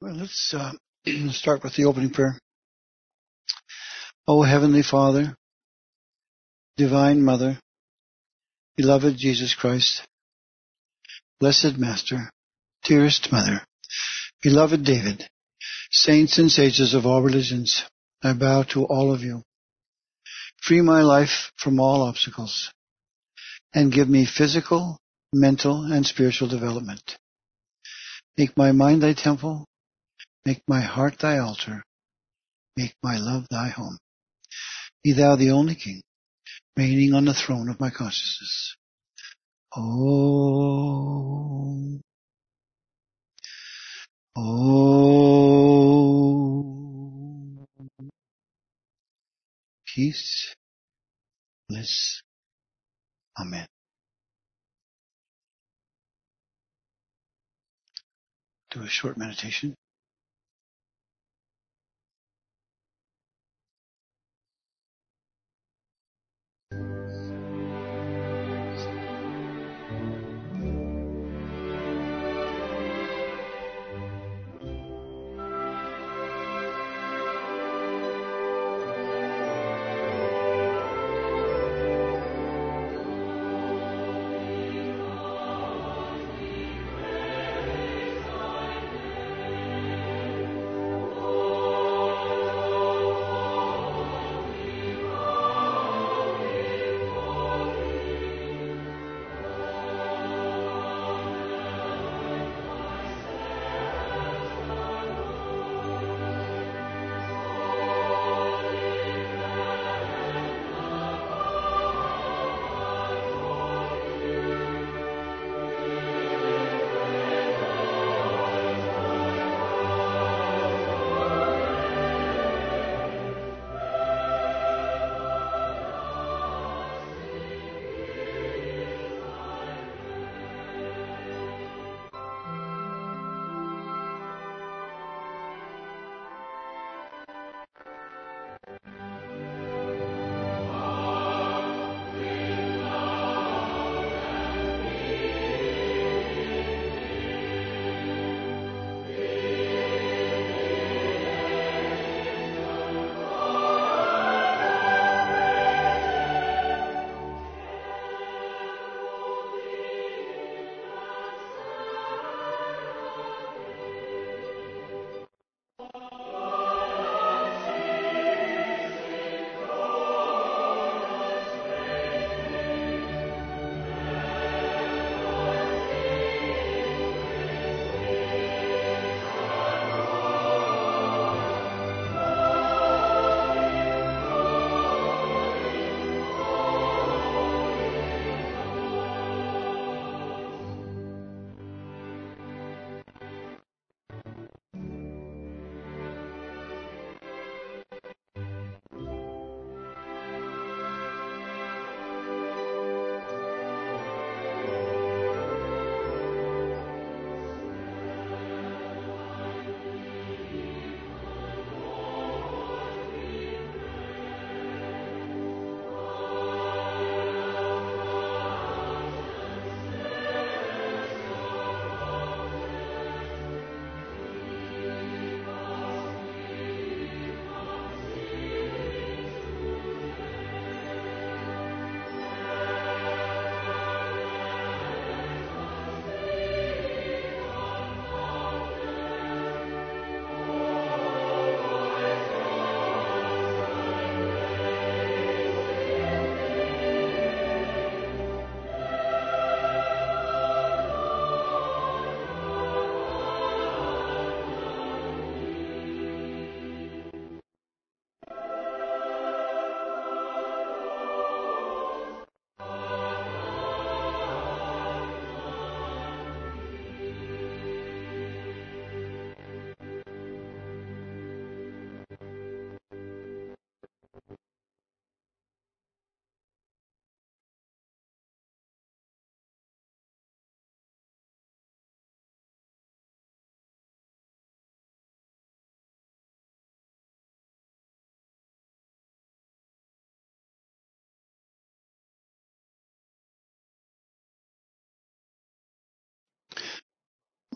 Well, let's start with the opening prayer. O Heavenly Father, Divine Mother, beloved Jesus Christ, blessed Master, dearest Mother, beloved David, saints and sages of all religions, I bow to all of you. Free my life from all obstacles, and give me physical, mental, and spiritual development. Make my mind thy temple, make my heart thy altar, make my love thy home. Be thou the only King, reigning on the throne of my consciousness. Om. Om. Peace, bliss. Amen. Do a short meditation.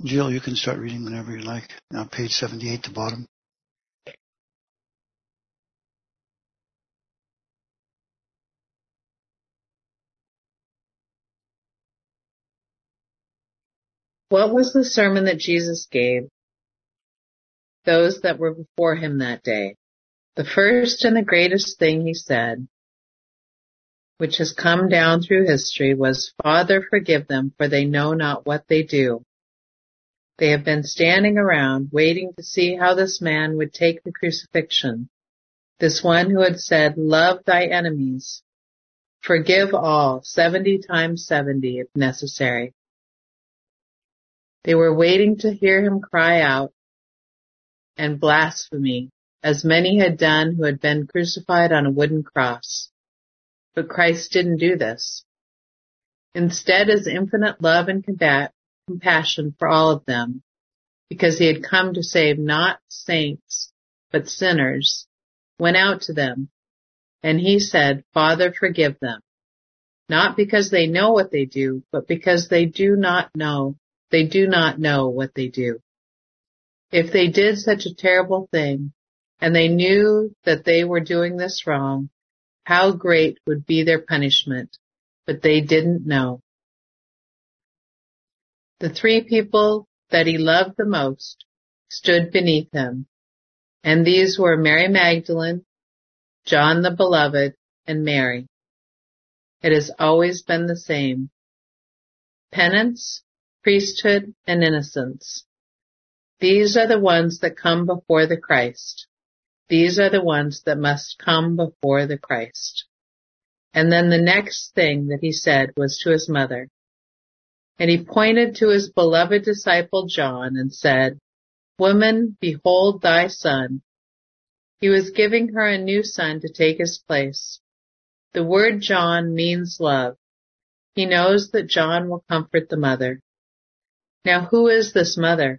Jill, you can start reading whenever you like. Now, page 78, the bottom. What was the sermon that Jesus gave those that were before him that day? The first and the greatest thing he said, which has come down through history, was, "Father, forgive them, for they know not what they do." They have been standing around waiting to see how this man would take the crucifixion, this one who had said, "Love thy enemies, forgive all, 70 times 70 if necessary." They were waiting to hear him cry out and blasphemy, as many had done who had been crucified on a wooden cross. But Christ didn't do this. Instead, his infinite love and compassion for all of them, because he had come to save not saints, but sinners, went out to them, and he said, "Father, forgive them," not because they know what they do, but because they do not know what they do. If they did such a terrible thing, and they knew that they were doing this wrong, how great would be their punishment, but they didn't know. The 3 people that he loved the most stood beneath him, and these were Mary Magdalene, John the Beloved, and Mary. It has always been the same. Penance, priesthood, and innocence. These are the ones that come before the Christ. These are the ones that must come before the Christ. And then the next thing that he said was to his mother. And he pointed to his beloved disciple John and said, "Woman, behold thy son." He was giving her a new son to take his place. The word John means love. He knows that John will comfort the mother. Now, who is this mother?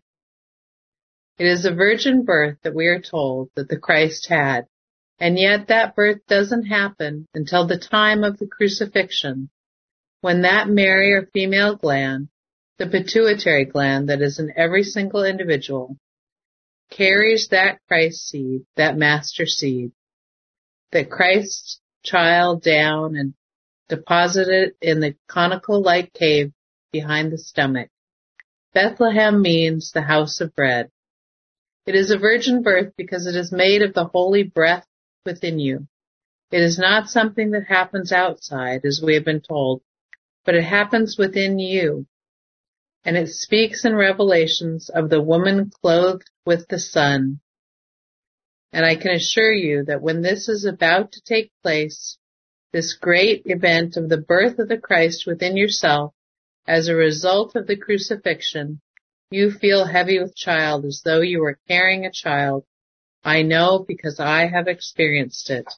It is a virgin birth that we are told that the Christ had, and yet that birth doesn't happen until the time of the crucifixion, when that male or female gland, the pituitary gland that is in every single individual, carries that Christ seed, that master seed, that Christ's child down and deposited it in the conical-like cave behind the stomach. Bethlehem means the house of bread. It is a virgin birth because it is made of the holy breath within you. It is not something that happens outside, as we have been told, but it happens within you. And it speaks in Revelations of the woman clothed with the sun. And I can assure you that when this is about to take place, this great event of the birth of the Christ within yourself, as a result of the crucifixion, you feel heavy with child as though you were carrying a child. I know because I have experienced it.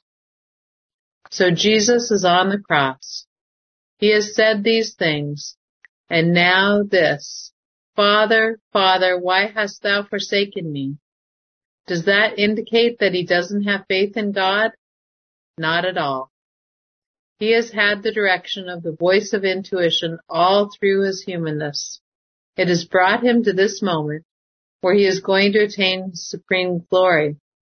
So Jesus is on the cross. He has said these things, and now this, "Father, Father, why hast thou forsaken me?" Does that indicate that he doesn't have faith in God? Not at all. He has had the direction of the voice of intuition all through his humanness. It has brought him to this moment where he is going to attain supreme glory.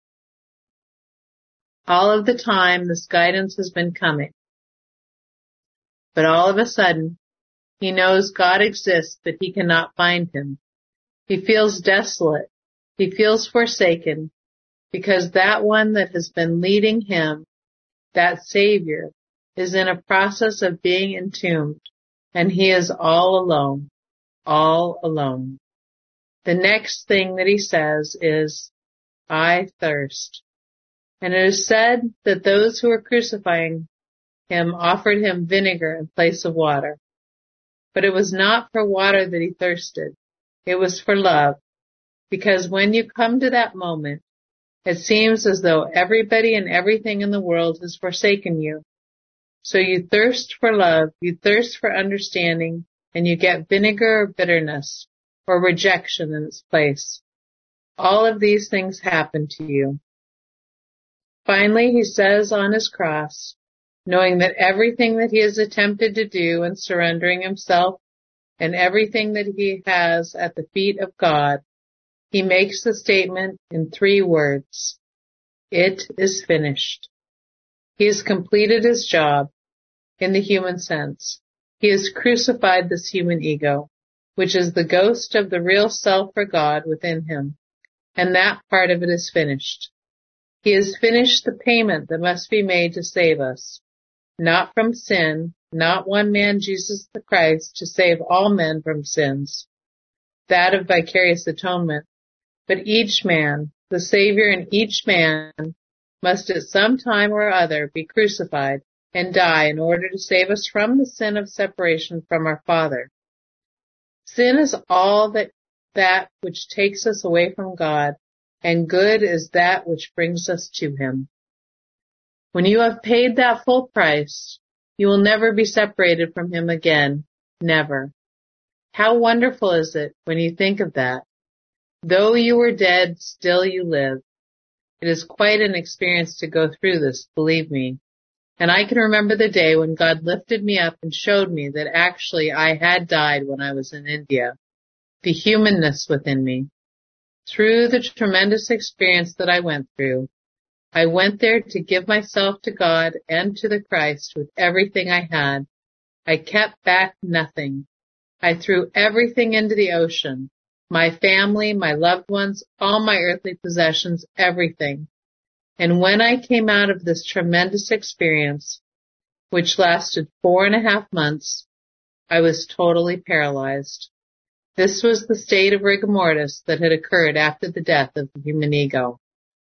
All of the time, this guidance has been coming. But all of a sudden, he knows God exists, but he cannot find him. He feels desolate. He feels forsaken because that one that has been leading him, that Savior, is in a process of being entombed, and he is all alone, all alone. The next thing that he says is, "I thirst." And it is said that those who were crucifying him offered him vinegar in place of water. But it was not for water that he thirsted. It was for love. Because when you come to that moment, it seems as though everybody and everything in the world has forsaken you. So you thirst for love, you thirst for understanding, and you get vinegar or bitterness or rejection in its place. All of these things happen to you. Finally, he says on his cross, knowing that everything that he has attempted to do in surrendering himself and everything that he has at the feet of God, he makes the statement in 3 words: it is finished. He has completed his job in the human sense. He has crucified this human ego, which is the ghost of the real self or God within him, and that part of it is finished. He has finished the payment that must be made to save us, not from sin, not one man, Jesus the Christ, to save all men from sins, that of vicarious atonement, but each man, the Savior in each man, must at some time or other be crucified and die in order to save us from the sin of separation from our Father. Sin is all that which takes us away from God, and good is that which brings us to Him. When you have paid that full price, you will never be separated from Him again. Never. How wonderful is it when you think of that? Though you were dead, still you live. It is quite an experience to go through this, believe me. And I can remember the day when God lifted me up and showed me that actually I had died when I was in India. The humanness within me. Through the tremendous experience that I went through, I went there to give myself to God and to the Christ with everything I had. I kept back nothing. I threw everything into the ocean. My family, my loved ones, all my earthly possessions, everything. And when I came out of this tremendous experience, which lasted 4.5 months, I was totally paralyzed. This was the state of rigor mortis that had occurred after the death of the human ego.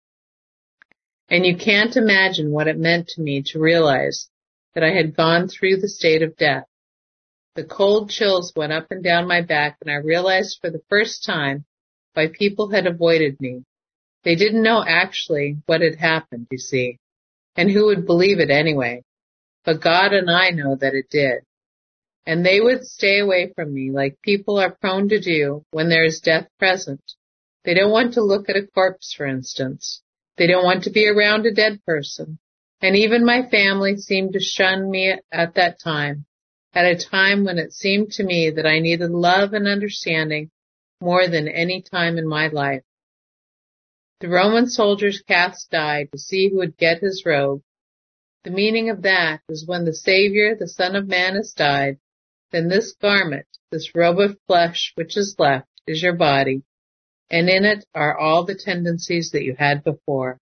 And you can't imagine what it meant to me to realize that I had gone through the state of death. The cold chills went up and down my back, and I realized for the first time why people had avoided me. They didn't know actually what had happened, you see, and who would believe it anyway. But God and I know that it did. And they would stay away from me like people are prone to do when there is death present. They don't want to look at a corpse, for instance. They don't want to be around a dead person. And even my family seemed to shun me at that time, at a time when it seemed to me that I needed love and understanding more than any time in my life. The Roman soldiers cast die to see who would get his robe. The meaning of that is when the Savior, the Son of Man, has died, then this garment, this robe of flesh which is left, is your body, and in it are all the tendencies that you had before.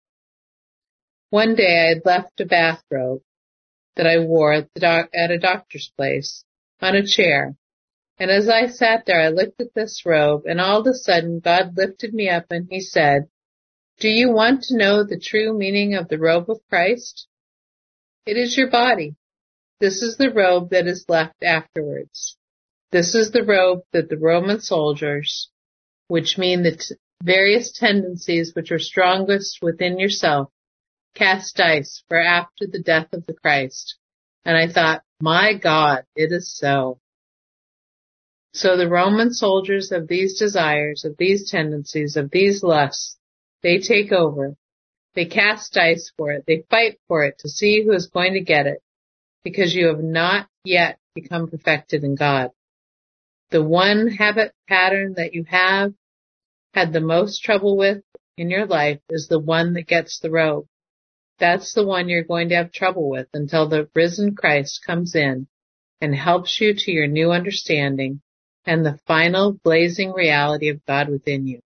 One day I had left a bathrobe that I wore at a doctor's place on a chair, and as I sat there I looked at this robe, and all of a sudden God lifted me up and He said, "Do you want to know the true meaning of the robe of Christ? It is your body. This is the robe that is left afterwards. This is the robe that the Roman soldiers, which mean the various tendencies which are strongest within yourself, cast dice for after the death of the Christ." And I thought, my God, it is so. So the Roman soldiers of these desires, of these tendencies, of these lusts, they take over. They cast dice for it. They fight for it to see who is going to get it, because you have not yet become perfected in God. The one habit pattern that you have had the most trouble with in your life is the one that gets the robe. That's the one you're going to have trouble with until the risen Christ comes in and helps you to your new understanding and the final blazing reality of God within you.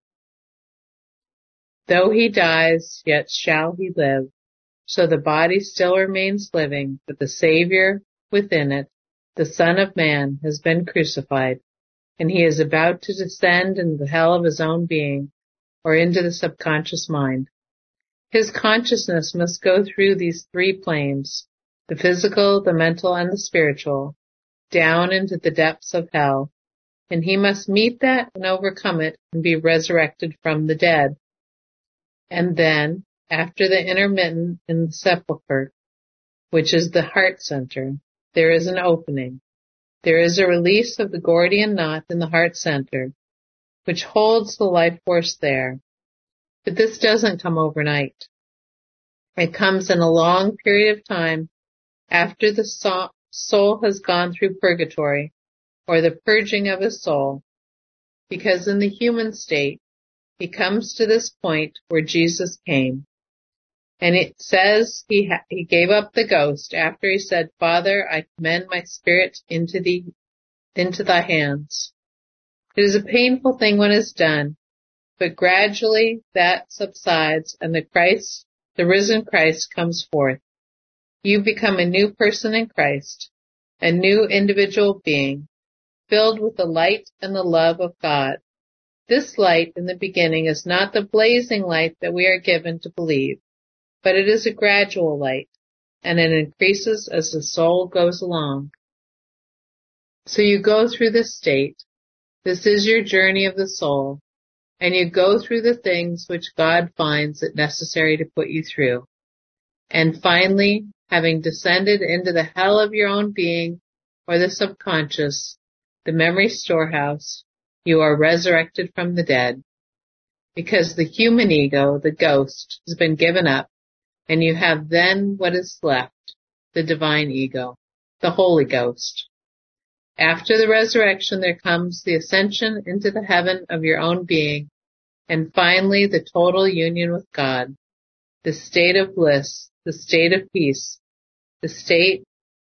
Though He dies, yet shall He live. So the body still remains living, but the Savior within it, the Son of Man, has been crucified, and He is about to descend into the hell of His own being, or into the subconscious mind. His consciousness must go through these 3 planes, the physical, the mental, and the spiritual, down into the depths of hell, and He must meet that and overcome it and be resurrected from the dead. And then, after the intermittent in the sepulchre, which is the heart center, there is an opening. There is a release of the Gordian knot in the heart center, which holds the life force there. But this doesn't come overnight. It comes in a long period of time after the soul has gone through purgatory, or the purging of his soul, because in the human state, he comes to this point where Jesus came. And it says he gave up the ghost after he said, Father, I commend my spirit into thy hands. It is a painful thing when it's done, but gradually that subsides and the risen Christ comes forth. You become a new person in Christ, a new individual being, filled with the light and the love of God. This light in the beginning is not the blazing light that we are given to believe, but it is a gradual light, and it increases as the soul goes along. So you go through this state. This is your journey of the soul, and you go through the things which God finds it necessary to put you through. And finally, having descended into the hell of your own being, or the subconscious, the memory storehouse, you are resurrected from the dead. Because the human ego, the ghost, has been given up, and you have then what is left, the divine ego, the Holy Ghost. After the resurrection, there comes the ascension into the heaven of your own being, and finally the total union with God, the state of bliss, the state of peace, the state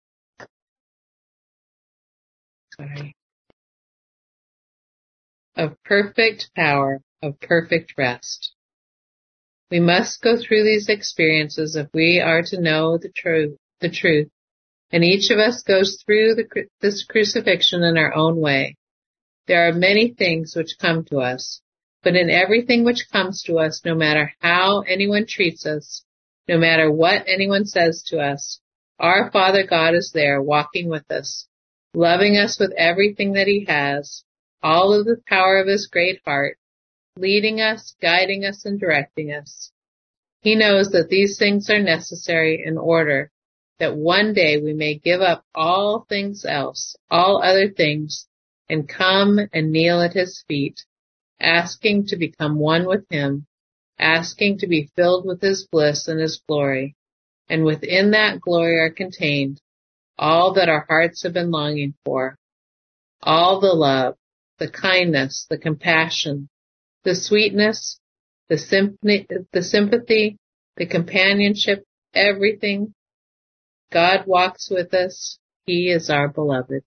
of perfect power, of perfect rest. We must go through these experiences if we are to know the truth, and each of us goes through this crucifixion in our own way. There are many things which come to us, but in everything which comes to us, no matter how anyone treats us, no matter what anyone says to us, our Father God is there walking with us, loving us with everything that he has, all of the power of his great heart, leading us, guiding us, and directing us. He knows that these things are necessary in order that one day we may give up all things else, all other things, and come and kneel at his feet, asking to become one with him, asking to be filled with his bliss and his glory. And within that glory are contained all that our hearts have been longing for, all the love, the kindness, the compassion, the sweetness, the sympathy, the companionship, everything. God walks with us. He is our beloved.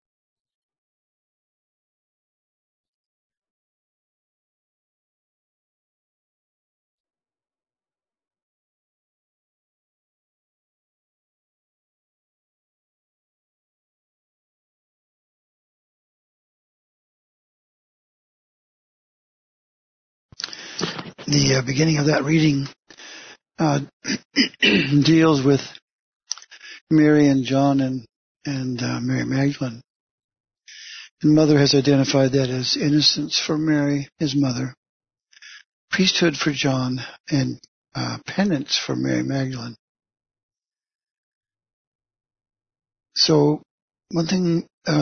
The beginning of that reading deals with Mary and John and Mary Magdalene. And Mother has identified that as innocence for Mary, his mother, priesthood for John, and penance for Mary Magdalene. So one thing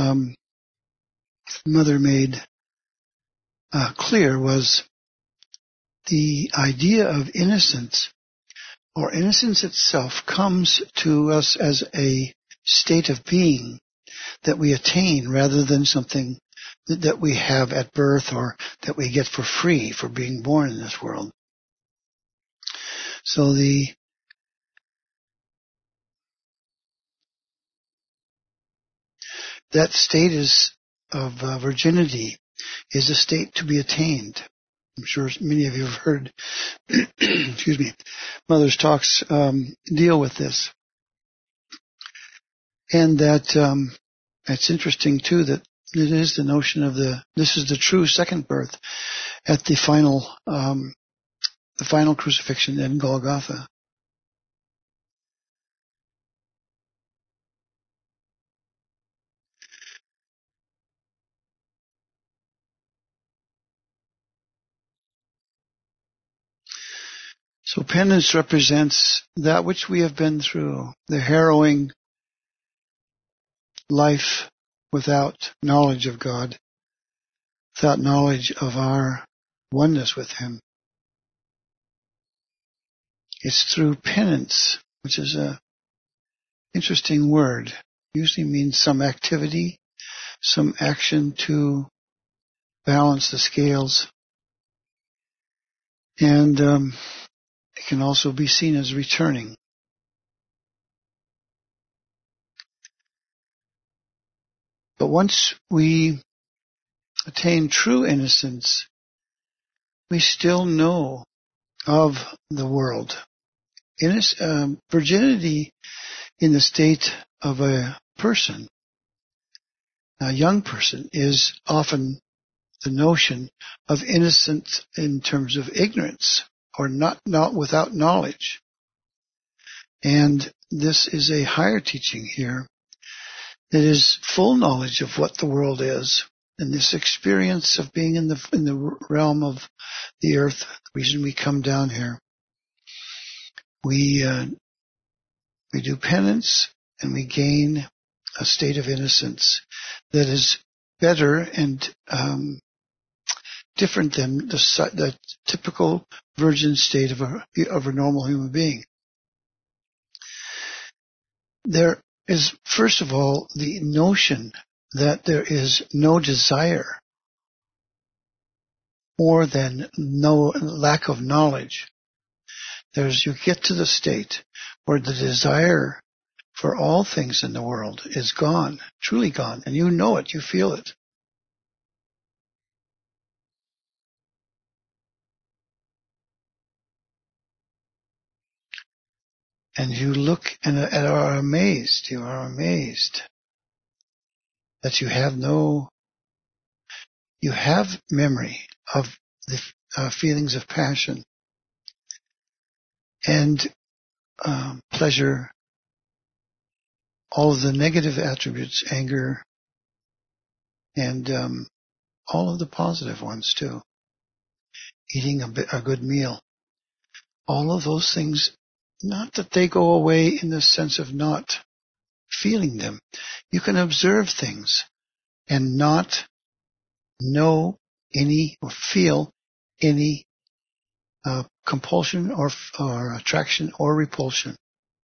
Mother made clear was the idea of innocence, or innocence itself, comes to us as a state of being that we attain rather than something that we have at birth or that we get for free for being born in this world. So that state of virginity is a state to be attained. I'm sure many of you have heard, excuse me, Mother's talks deal with this. And that it's interesting too that it is the notion of this is the true second birth at the final crucifixion in Golgotha. So penance represents that which we have been through, the harrowing life without knowledge of God, without knowledge of our oneness with him. It's through penance, which is a interesting word. Usually means some activity, some action to balance the scales. And it can also be seen as returning. But once we attain true innocence, we still know of the world. Virginity in the state of a person, a young person, is often the notion of innocence in terms of ignorance or not without knowledge. And this is a higher teaching here that is full knowledge of what the world is. And this experience of being in the realm of the earth, the reason we come down here, we do penance and we gain a state of innocence that is better and different than the typical virgin state of a normal human being. There is, first of all, the notion that there is no desire more than no lack of knowledge. You get to the state where the desire for all things in the world is gone, truly gone, and you know it, you feel it. And you look and are amazed, that you have memory of the feelings of passion and pleasure, all of the negative attributes, anger, and all of the positive ones too. Eating a good meal. All of those things, not that they go away in the sense of not feeling them. You can observe things and not know any or feel any compulsion or attraction or repulsion.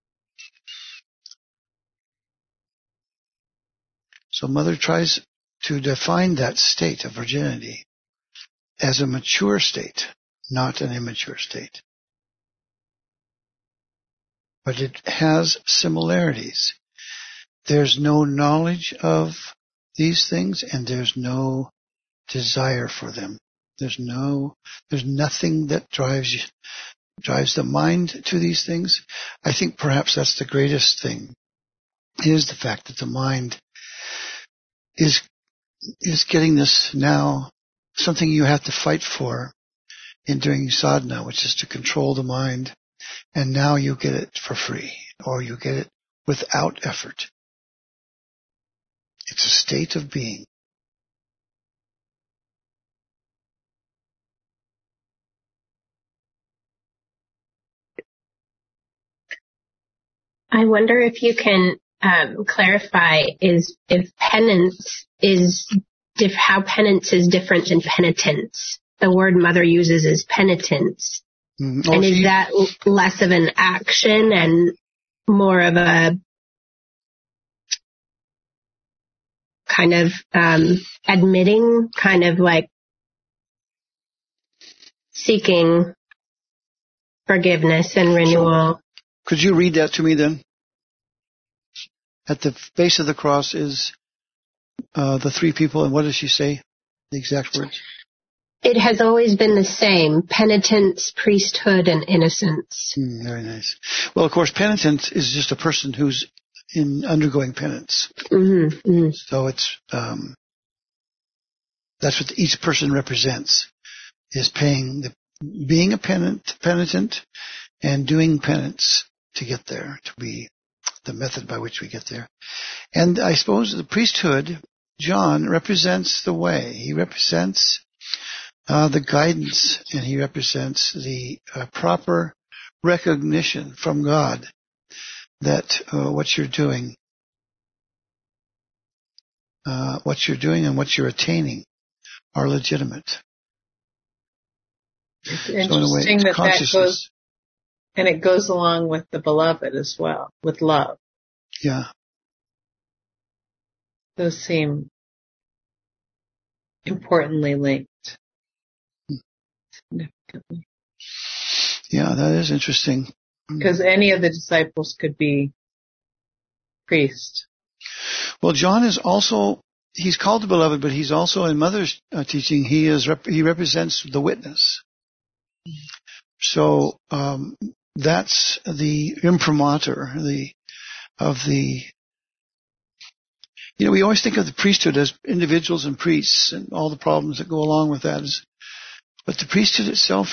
So Mother tries to define that state of virginity as a mature state, not an immature state. But it has similarities. There's no knowledge of these things and there's no desire for them. There's nothing that drives the mind to these things. I think perhaps that's the greatest thing, is the fact that the mind is getting this now, something you have to fight for in doing sadhana, which is to control the mind, and now you get it for free, or you get it without effort. It's a state of being. I wonder if you can clarify if penance is how penance is different than penitence. The word Mother uses is penitence. Mm-hmm. And is that less of an action and more of a kind of admitting, kind of like seeking forgiveness and renewal? Could you read that to me then? At the base of the cross is the three people, and what does she say? The exact words? It has always been the same: penitence, priesthood, and innocence. Very nice. Well, of course, penitent is just a person who's undergoing penance. Mm-hmm, mm-hmm. So it's that's what each person represents: is being a penitent, and doing penance to get there, to be the method by which we get there. And I suppose the priesthood, John, represents the way. He represents the guidance, and he represents the proper recognition from God that what you're doing and what you're attaining are legitimate. It's interesting that goes, and it goes along with the beloved as well, with love. Yeah. Those seem importantly linked. Significantly. Yeah, that is interesting. Because any of the disciples could be priests. Well, John is also, he's called the beloved, but he's also, in Mother's teaching, he represents the witness. So, that's the imprimatur, we always think of the priesthood as individuals and priests and all the problems that go along with that. But the priesthood itself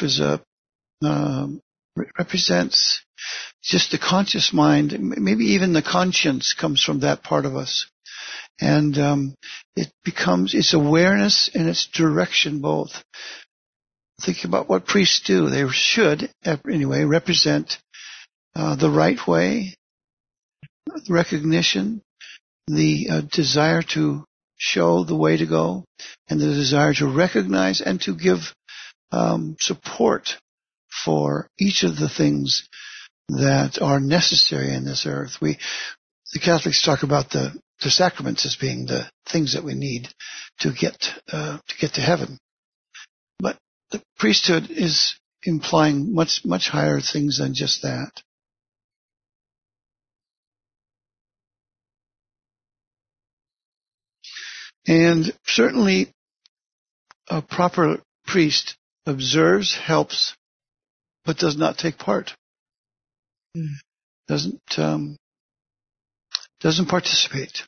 represents just the conscious mind. Maybe even the conscience comes from that part of us. And it's awareness and it's direction both. Think about what priests do. They should, anyway, represent the right way, recognition, the desire to show the way to go, and the desire to recognize and to give support for each of the things that are necessary in this earth. The Catholics talk about the sacraments as being the things that we need to get to heaven, but the priesthood is implying much higher things than just that. And certainly a proper priest observes, helps, but does not take part. Doesn't participate.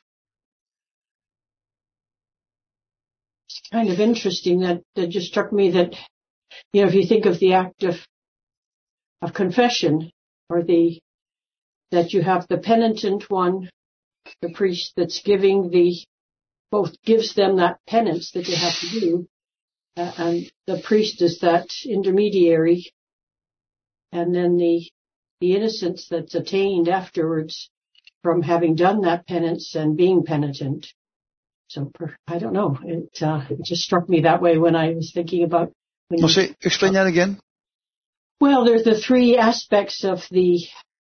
It's kind of interesting that just struck me that, if you think of the act of confession, or that you have the penitent one, the priest that's both gives them that penance that they have to do, and the priest is that intermediary, and then the innocence that's attained afterwards from having done that penance and being penitent. So I don't know. It just struck me that way when I was thinking about. Explain that again. Well, there's the three aspects of the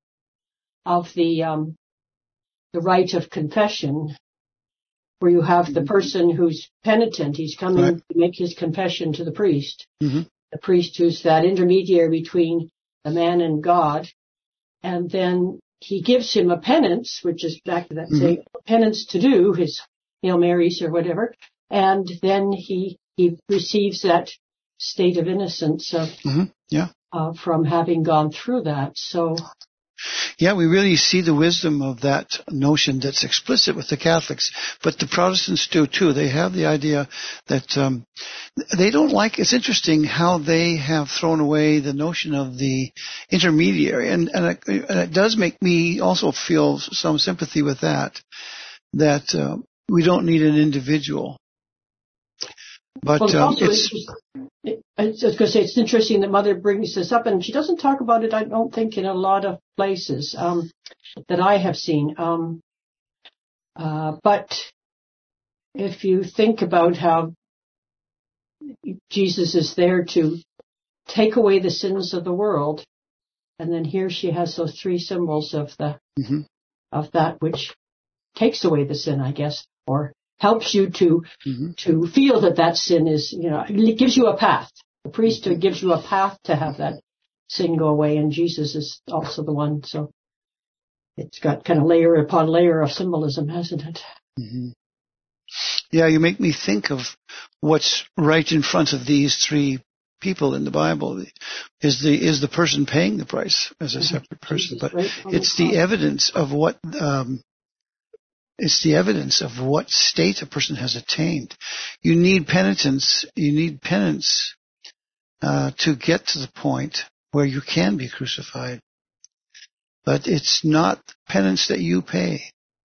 rite of confession, where you have the person who's penitent. He's coming to make his confession to the priest. Mm-hmm. The priest who's that intermediary between the man and God, and then he gives him a penance, which is back to that saying, penance to do, his Hail Marys or whatever, and then he receives that state of innocence from having gone through that. So, yeah, we really see the wisdom of that notion that's explicit with the Catholics, but the Protestants do too. They have the idea that they don't like. It's interesting how they have thrown away the notion of the intermediary, and it does make me also feel some sympathy with that. That we don't need an individual. But I was going to say, it's interesting that Mother brings this up, and she doesn't talk about it, I don't think, in a lot of places that I have seen. But if you think about how Jesus is there to take away the sins of the world, and then here she has those three symbols of of that which takes away the sin, I guess, or helps you to feel that sin is, it gives you a path. The priesthood gives you a path to have that sin go away, and Jesus is also the one. So it's got kind of layer upon layer of symbolism, hasn't it? Mm-hmm. Yeah, you make me think of what's right in front of these three people in the Bible is the person paying the price as a separate person, but it's the evidence of what. It's the evidence of what state a person has attained. You need penitence. You need penance to get to the point where you can be crucified. But it's not penance that you pay.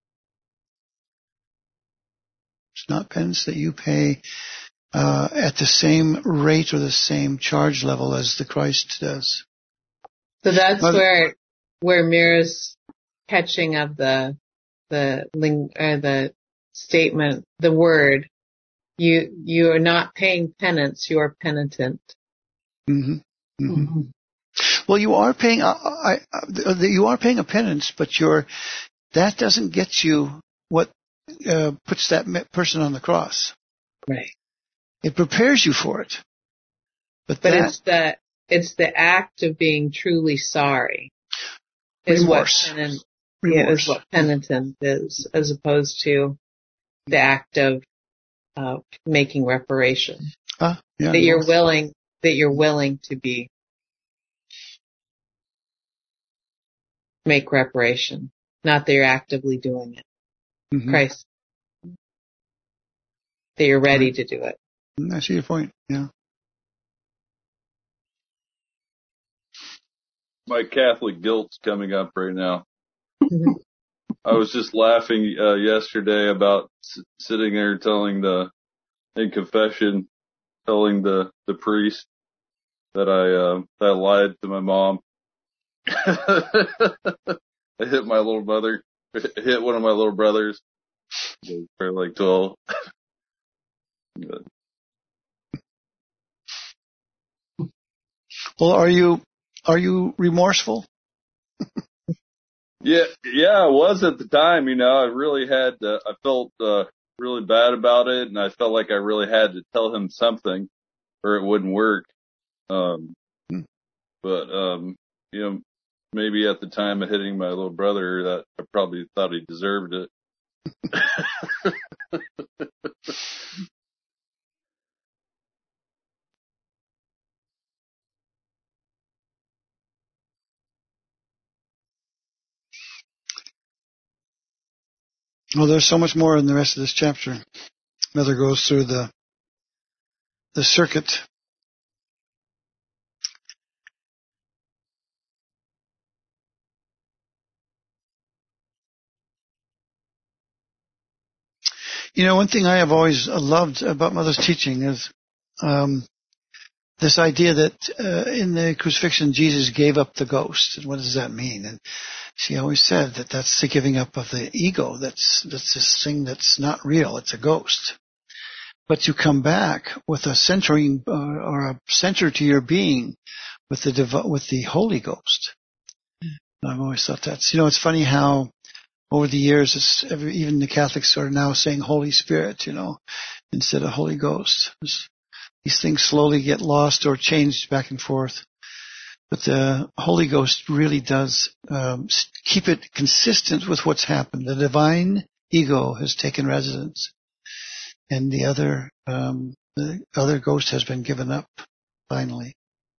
It's not penance that you pay at the same rate or the same charge level as the Christ does. So that's where Mira's catching of the statement, the word, you are not paying penance, you are penitent. Mm-hmm. Mm-hmm. Well, you are paying a penance, but that doesn't get you what puts that person on the cross. Right. It prepares you for it. But it's the act of being truly sorry. Remorse. Is what penitence is, as opposed to the act of making reparation. Yeah, that you're willing to make reparation, not that you're actively doing it. Mm-hmm. Christ, that you're ready to do it. I see your point. Yeah. My Catholic guilt's coming up right now. I was just laughing yesterday about sitting there in confession, telling the priest that I lied to my mom. I hit my little brother, hit one of my little brothers. They're like 12. Well, are you remorseful? Yeah, I was at the time, I really had I felt really bad about it, and I felt like I really had to tell him something or it wouldn't work. But maybe at the time of hitting my little brother, that I probably thought he deserved it. Well, there's so much more in the rest of this chapter. Mother goes through the circuit. One thing I have always loved about Mother's teaching is this idea that in the crucifixion, Jesus gave up the ghost. And what does that mean? And she always said that that's the giving up of the ego. That's this thing that's not real. It's a ghost. But you come back with a centering or a center to your being with the Holy Ghost. I've always thought that's, it's funny how over the years, even the Catholics are now saying Holy Spirit, instead of Holy Ghost. These things slowly get lost or changed back and forth. But the Holy Ghost really does keep it consistent with what's happened. The divine ego has taken residence, and the other ghost has been given up finally.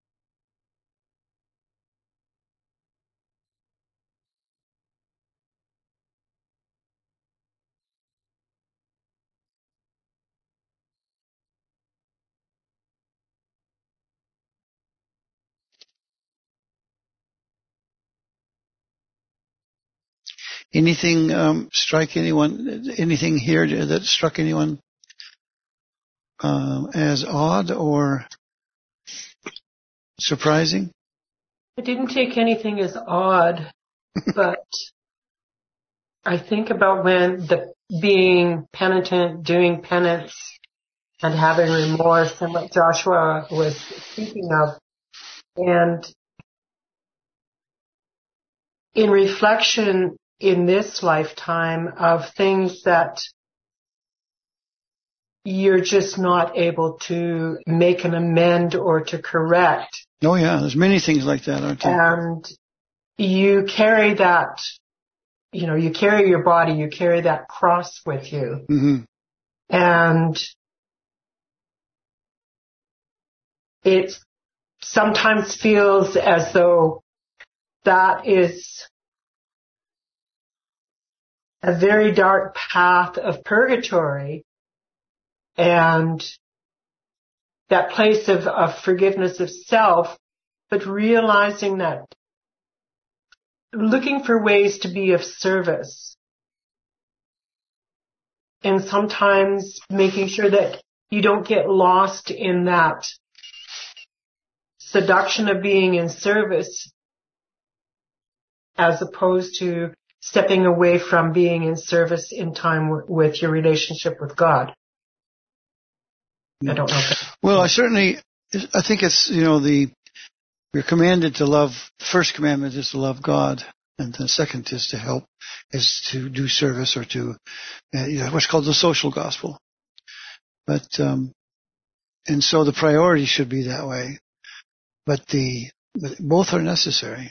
Anything strike anyone? Anything here that struck anyone as odd or surprising? I didn't take anything as odd, but I think about when the being penitent, doing penance, and having remorse, and what Joshua was speaking of. And in reflection in this lifetime of things that you're just not able to make an amend or to correct. Oh yeah, there's many things like that, aren't there? And you carry that, you carry your body, you carry that cross with you. Mm-hmm. And it sometimes feels as though that is a very dark path of purgatory, and that place of forgiveness of self, but realizing that looking for ways to be of service, and sometimes making sure that you don't get lost in that seduction of being in service as opposed to stepping away from being in service in time with your relationship with God. I don't know. Well, I think it's, we're commanded to love. The first commandment is to love God, and the second is to do service or to, what's called the social gospel. But And so the priority should be that way. But both are necessary.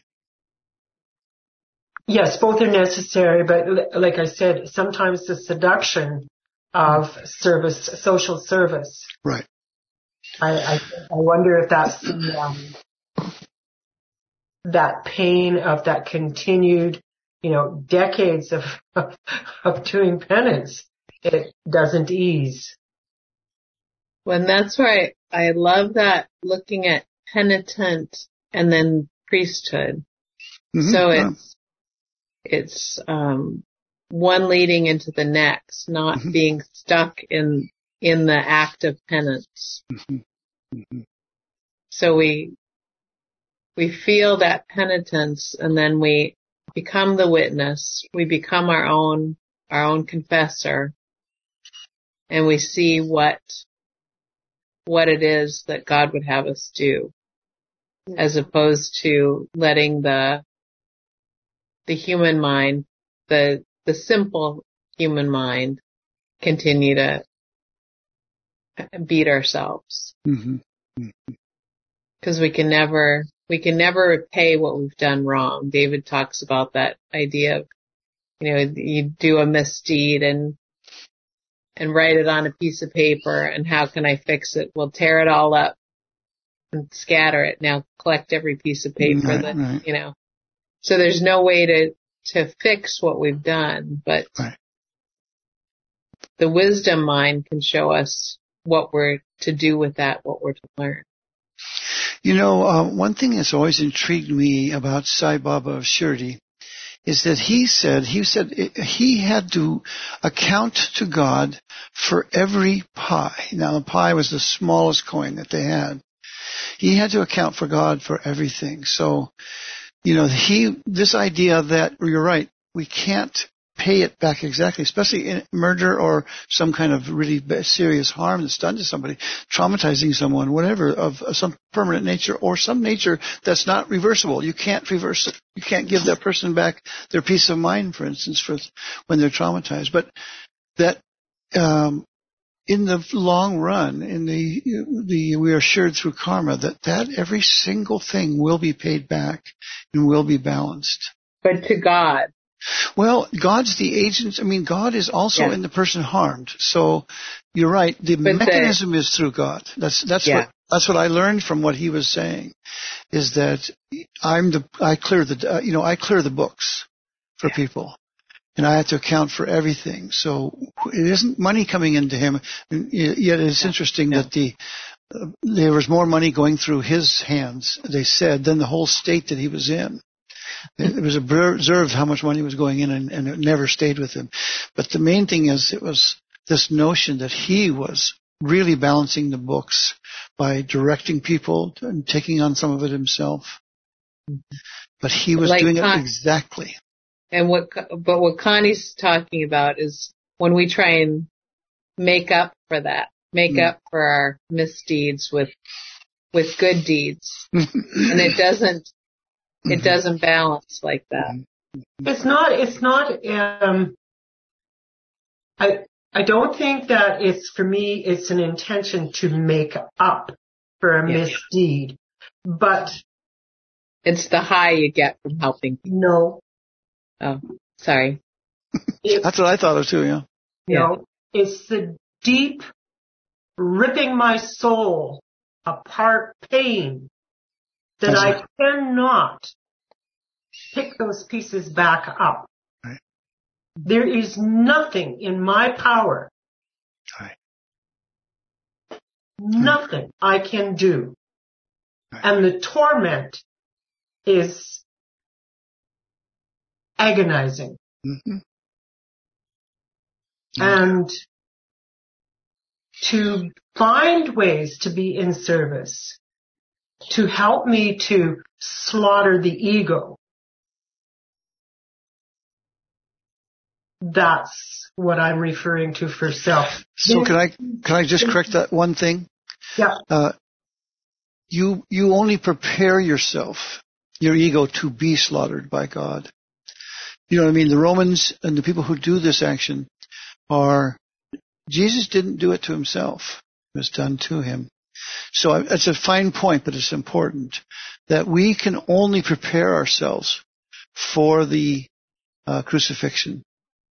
Yes, both are necessary, but like I said, sometimes the seduction of service, social service. Right. I wonder if that's that pain of that continued, decades of doing penance. It doesn't ease. Well, that's why I love that, looking at penitent and then priesthood. Mm-hmm. So it's one leading into the next, not mm-hmm. being stuck in the act of penance. Mm-hmm. Mm-hmm. So we feel that penitence, and then we become the witness. We become our own confessor, and we see what it is that God would have us do, as opposed to letting the human mind, the simple human mind, continue to beat ourselves. Mm-hmm. Because we can never repay what we've done wrong. David talks about that idea of, you do a misdeed and write it on a piece of paper, and how can I fix it? Well, tear it all up and scatter it. Now collect every piece of paper right. So there's no way to fix what we've done, but right. The wisdom mind can show us what we're to do with that, what we're to learn. One thing that's always intrigued me about Sai Baba of Shirdi is that he said he had to account to God for every pi. Now, the pi was the smallest coin that they had. He had to account for God for everything. So, this idea that, you're right, we can't pay it back exactly, especially in murder or some kind of really serious harm that's done to somebody, traumatizing someone, whatever, of some permanent nature or some nature that's not reversible. You can't reverse it. You can't give that person back their peace of mind, for instance, when they're traumatized. But that, in the long run, we are assured through karma that every single thing will be paid back and will be balanced. But to God. Well, God's the agent. God is also in the person harmed. So you're right. The mechanism is through God. That's what I learned from what he was saying, is that I clear the books for people, and I have to account for everything. So it isn't money coming into him. Yet it's interesting that there was more money going through his hands, they said, than the whole state that he was in. It was observed how much money was going in, and it never stayed with him. But the main thing is, it was this notion that he was really balancing the books by directing people and taking on some of it himself. But he was doing it exactly. And what Connie's talking about is when we try and make up for that, up for our misdeeds with good deeds, and it doesn't balance like that. It's not, I don't think that for me, it's an intention to make up for a misdeed, but it's the high you get from helping people. No. Oh, sorry. That's what I thought of too, No, it's the deep ripping my soul apart pain that I cannot pick those pieces back up. Right. There is nothing in my power. Right. Nothing I can do. Right. And the torment is agonizing. Mm-hmm. And to find ways to be in service, to help me to slaughter the ego, that's what I'm referring to for self. So can I just correct that one thing? Yeah. You only prepare yourself, your ego, to be slaughtered by God. You know what I mean? The Romans and the people who do this action Jesus didn't do it to himself. It was done to him. So it's a fine point, but it's important that we can only prepare ourselves for the crucifixion.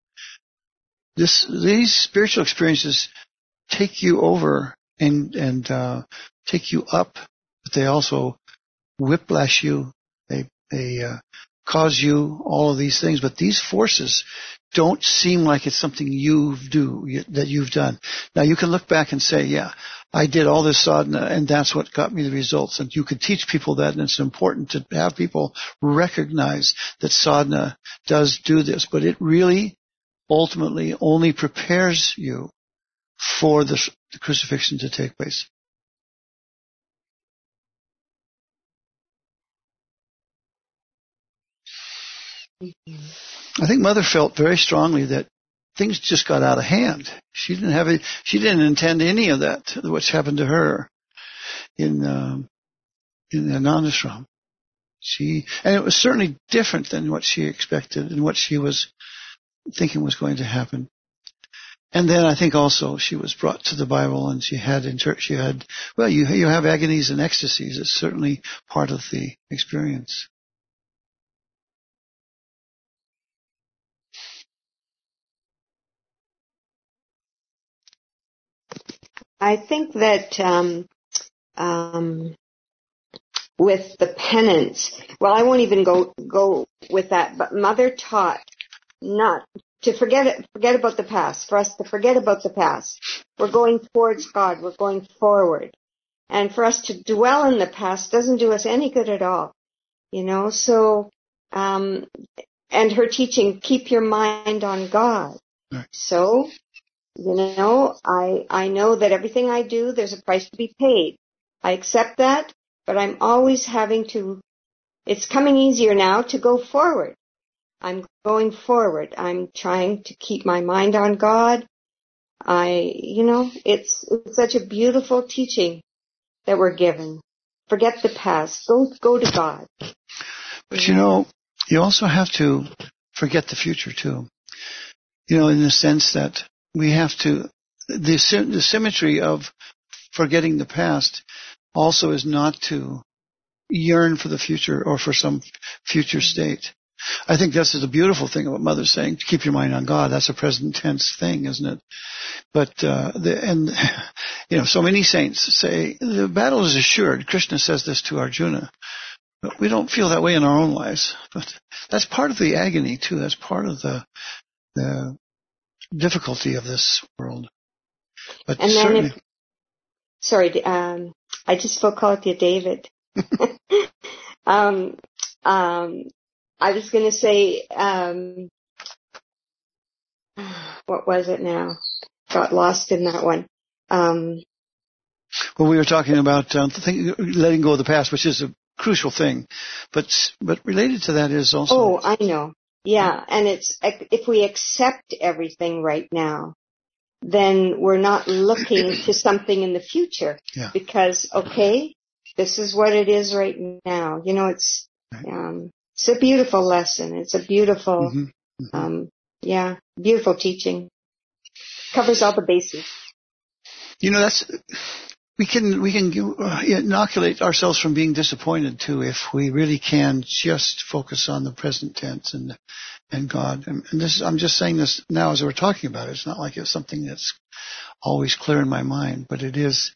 These spiritual experiences take you over and take you up, but they also whiplash you. They cause you all of these things, but these forces don't seem like it's something that you've done. Now you can look back and say, yeah, I did all this sadhana and that's what got me the results. And you could teach people that, and it's important to have people recognize that sadhana does do this, but it really ultimately only prepares you for the crucifixion to take place. I think Mother felt very strongly that things just got out of hand. She didn't intend any of that, what's happened to her in the Anandashram. And it was certainly different than what she expected and what she was thinking was going to happen. And then I think also she was brought to the Bible, and you have agonies and ecstasies. It's certainly part of the experience. I think that with the penance, well, I won't even go with that, but Mother taught not to forget about the past, for us to forget about the past. We're going towards God, we're going forward. And for us to dwell in the past doesn't do us any good at all, so, and her teaching, keep your mind on God. Right. So, I know that everything I do, there's a price to be paid. I accept that, but I'm always it's coming easier now to go forward. I'm going forward. I'm trying to keep my mind on God. It's such a beautiful teaching that we're given. Forget the past. Go to God. But you also have to forget the future too. In the sense that we have to, the symmetry of forgetting the past also is not to yearn for the future or for some future state. I think that's the beautiful thing about Mother saying, keep your mind on God. That's a present tense thing, isn't it? But, so many saints say the battle is assured. Krishna says this to Arjuna. But we don't feel that way in our own lives. But that's part of the agony too. That's part of the difficulty of this world. But and certainly. I just spoke call to David. I was going to say, what was it now? Got lost in that one. Well, we were talking about letting go of the past, which is a crucial thing, but related to that is also. Oh, I know. Yeah, and it's if we accept everything right now, then we're not looking to something in the future. Yeah. Because this is what it is right now. It's a beautiful lesson. It's a beautiful, beautiful teaching. Covers all the bases. We can inoculate ourselves from being disappointed too if we really can just focus on the present tense and God. And I'm just saying this now as we're talking about it. It's not like it's something that's always clear in my mind, but it is.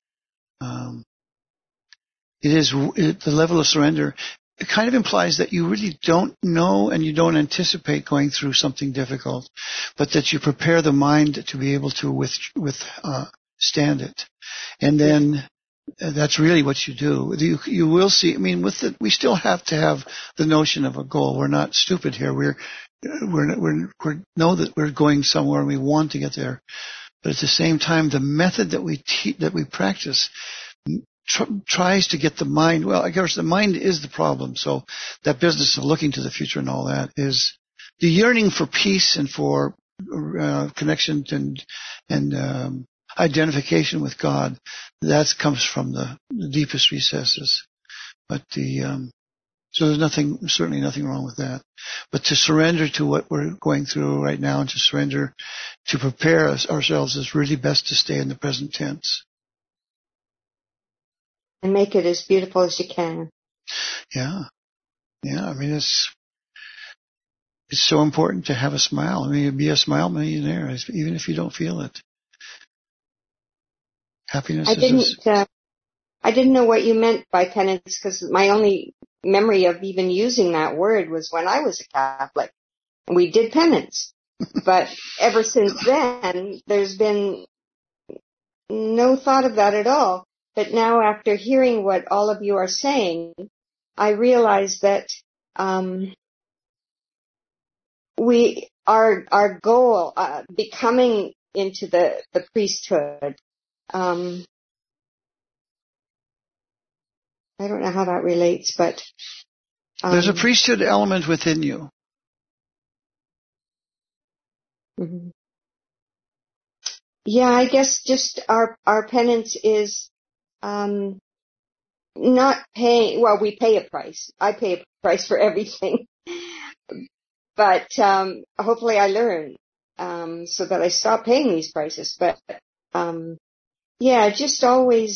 The level of surrender. It kind of implies that you really don't know and you don't anticipate going through something difficult, but that you prepare the mind to be able to withstand it. And then that's really what you do. You will see. I mean, we still have to have the notion of a goal. We're not stupid here. We know that we're going somewhere and we want to get there. But at the same time, the method that we practice tries to get the mind. Well, I guess the mind is the problem. So that business of looking to the future and all that is the yearning for peace and for connection and identification with God. That comes from the deepest recesses. But so there's certainly nothing wrong with that. But to surrender to what we're going through right now and to surrender to prepare ourselves is really best to stay in the present tense. make it as beautiful as you can. Yeah. Yeah. I mean, it's so important to have a smile. I mean, be a smile millionaire, even if you don't feel it. Happiness I didn't know what you meant by penance, because my only memory of even using that word was when I was a Catholic and we did penance. But ever since then, there's been no thought of that at all. But now, after hearing what all of you are saying, I realize that our goal, becoming into the priesthood, I don't know how that relates, but there's a priesthood element within you. Mm-hmm. Yeah, I guess just our penance is not paying. Well, we pay a price. I pay a price for everything, but hopefully I learn so that I stop paying these prices. But yeah, just always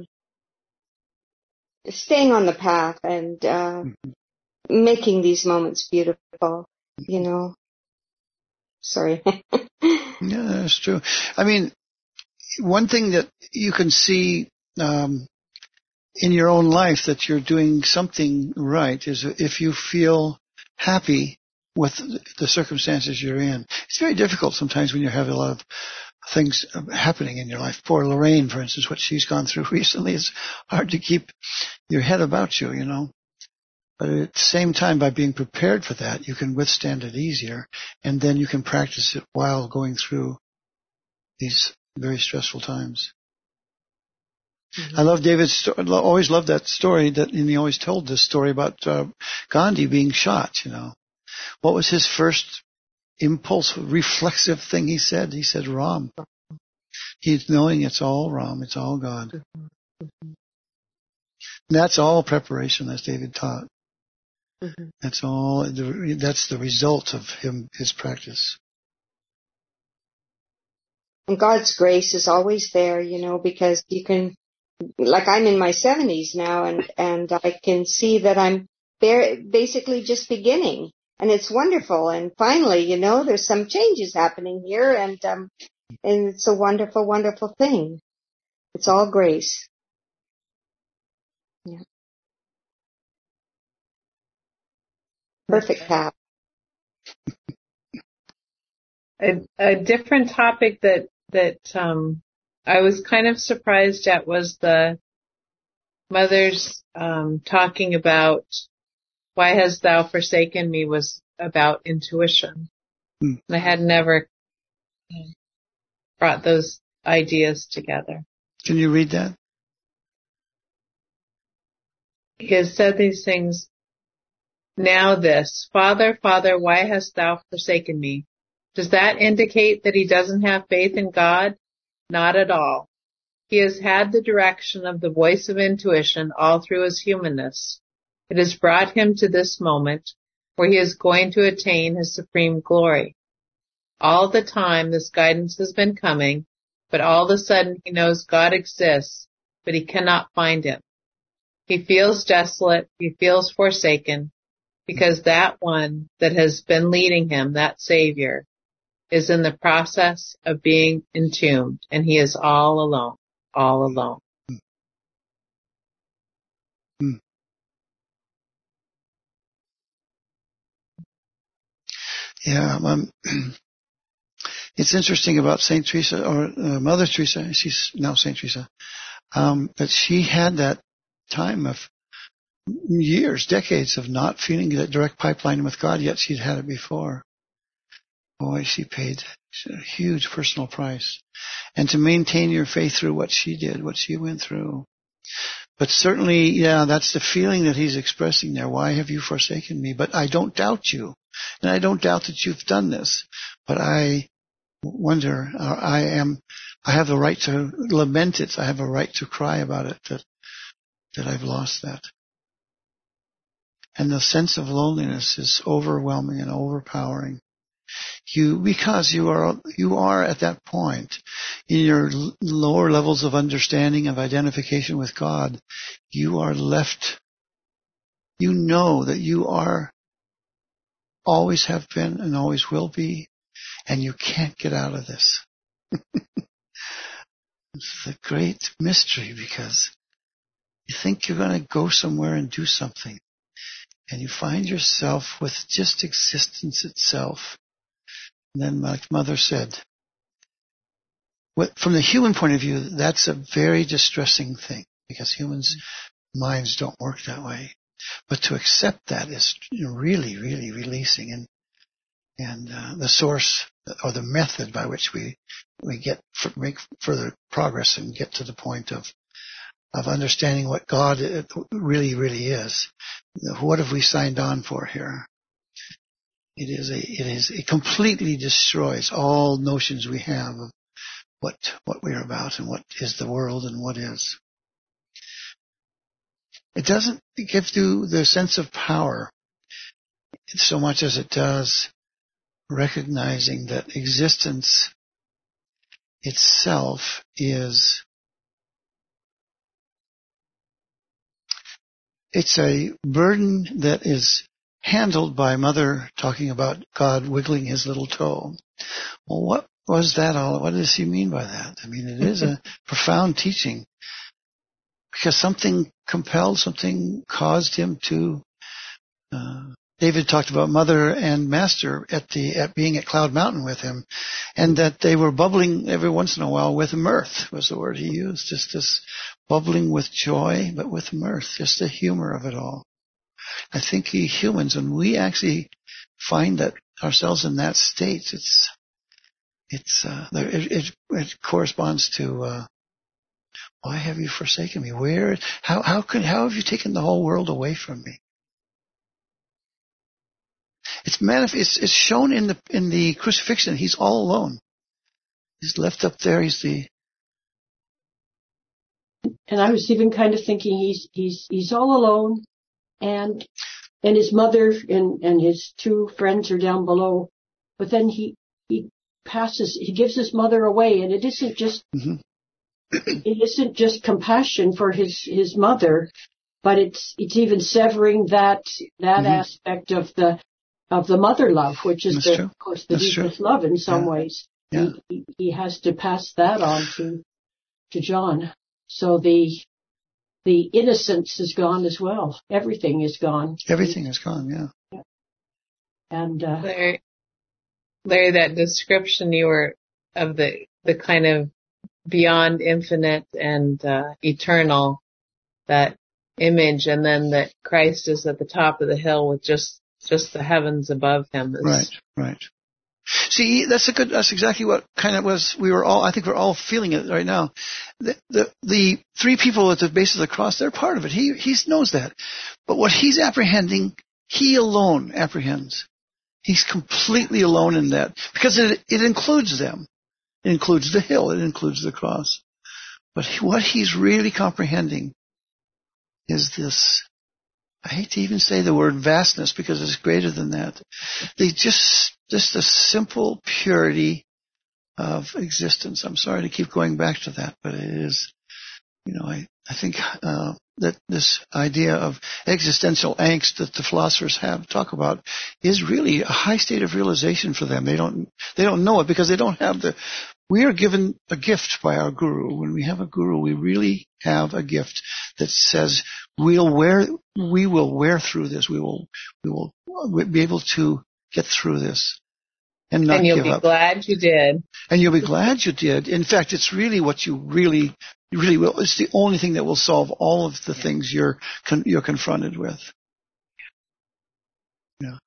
staying on the path and making these moments beautiful. You know. Sorry. Yeah, that's true. I mean, one thing that you can see in your own life that you're doing something right is if you feel happy with the circumstances you're in. It's very difficult sometimes when you have a lot of things happening in your life. Poor Lorraine, for instance, what she's gone through recently, it's hard to keep your head about you, you know. But at the same time, by being prepared for that, you can withstand it easier, and then you can practice it while going through these very stressful times. Mm-hmm. I love David's story. Always loved that story, and he always told this story about Gandhi being shot, you know. What was his first impulse, reflexive thing he said? He said, Ram. He's knowing it's all Ram, it's all God. Mm-hmm. And that's all preparation, as David taught. Mm-hmm. That's the result of his practice. And God's grace is always there, you know, because you can, like I'm in my 70s now, and I can see that I'm there basically just beginning, and it's wonderful. And finally, you know, there's some changes happening here, and it's a wonderful, wonderful thing. It's all grace. Yeah. Perfect path. A different topic that I was kind of surprised at was the mother's talking about why hast thou forsaken me was about intuition. And I had never brought those ideas together. Can you read that? He has said these things. Now this, Father, Father, why hast thou forsaken me? Does that indicate that he doesn't have faith in God? Not at all. He has had the direction of the voice of intuition all through his humanness. It has brought him to this moment where he is going to attain his supreme glory. All the time this guidance has been coming, but all of a sudden he knows God exists, but he cannot find him. He feels desolate, he feels forsaken, because that one that has been leading him, that Savior, is in the process of being entombed, and he is all alone. All alone. Yeah, it's interesting about Saint Teresa, or Mother Teresa. She's now Saint Teresa. That she had that time of years, decades of not feeling that direct pipeline with God, yet she'd had it before. Boy, she paid a huge personal price. And to maintain your faith through what she did, what she went through. But certainly, yeah, that's the feeling that he's expressing there. Why have you forsaken me? But I don't doubt you. And I don't doubt that you've done this. But I wonder, I have the right to lament it. I have a right to cry about it, that I've lost that. And the sense of loneliness is overwhelming and overpowering. Because you are at that point in your lower levels of understanding, of identification with God, you are left, you know that you are, always have been and always will be, and you can't get out of this. It's a great mystery, because you think you're going to go somewhere and do something, and you find yourself with just existence itself. And then, like Mother said, from the human point of view, that's a very distressing thing, because humans' minds don't work that way. But to accept that is really, really releasing, and the source or the method by which we make further progress and get to the point of understanding what God really, really is. What have we signed on for here? It completely destroys all notions we have of what we're about and what is the world and what is. It doesn't give you the sense of power so much as it does recognizing that existence itself is, it's a burden that is handled by Mother talking about God wiggling his little toe. Well, what was that all? What does he mean by that? I mean, it is a profound teaching, because something compelled, something caused him to. David talked about Mother and Master at being at Cloud Mountain with him, and that they were bubbling every once in a while with mirth was the word he used, just this bubbling with joy, but with mirth, just the humor of it all. I think humans, when we actually find that ourselves in that state, it corresponds to why have you forsaken me? How have you taken the whole world away from me? It's shown in the crucifixion. He's all alone. He's left up there. And I was even kind of thinking he's all alone, and his mother and his two friends are down below. But then he gives his mother away, and it isn't just it isn't just compassion for his mother, but it's even severing that aspect of the mother love, which is of course the deepest love in some ways. Yeah. He has to pass that on to John. So the innocence is gone as well. Everything is gone. Everything is gone, yeah. And Larry, that description you were of the kind of beyond infinite and eternal, that image, and then that Christ is at the top of the hill with just the heavens above him. Right. See, that's exactly what kind of was, I think we're all feeling it right now. The three people at the base of the cross, they're part of it. He knows that. But what he's apprehending, he alone apprehends. He's completely alone in that, because it includes them. It includes the hill. It includes the cross. But what he's really comprehending is this, I hate to even say the word vastness, because it's greater than that. Just the simple purity of existence. I'm sorry to keep going back to that, but it is, I think that this idea of existential angst that the philosophers talk about is really a high state of realization for them. They don't know it, because they don't have we are given a gift by our guru. When we have a guru, we really have a gift that says we will wear through this. We will be able to get through this and not give up. And you'll be glad you did. And you'll be glad you did. In fact, it's really what you really will. It's the only thing that will solve all of the things you're confronted with. Yeah.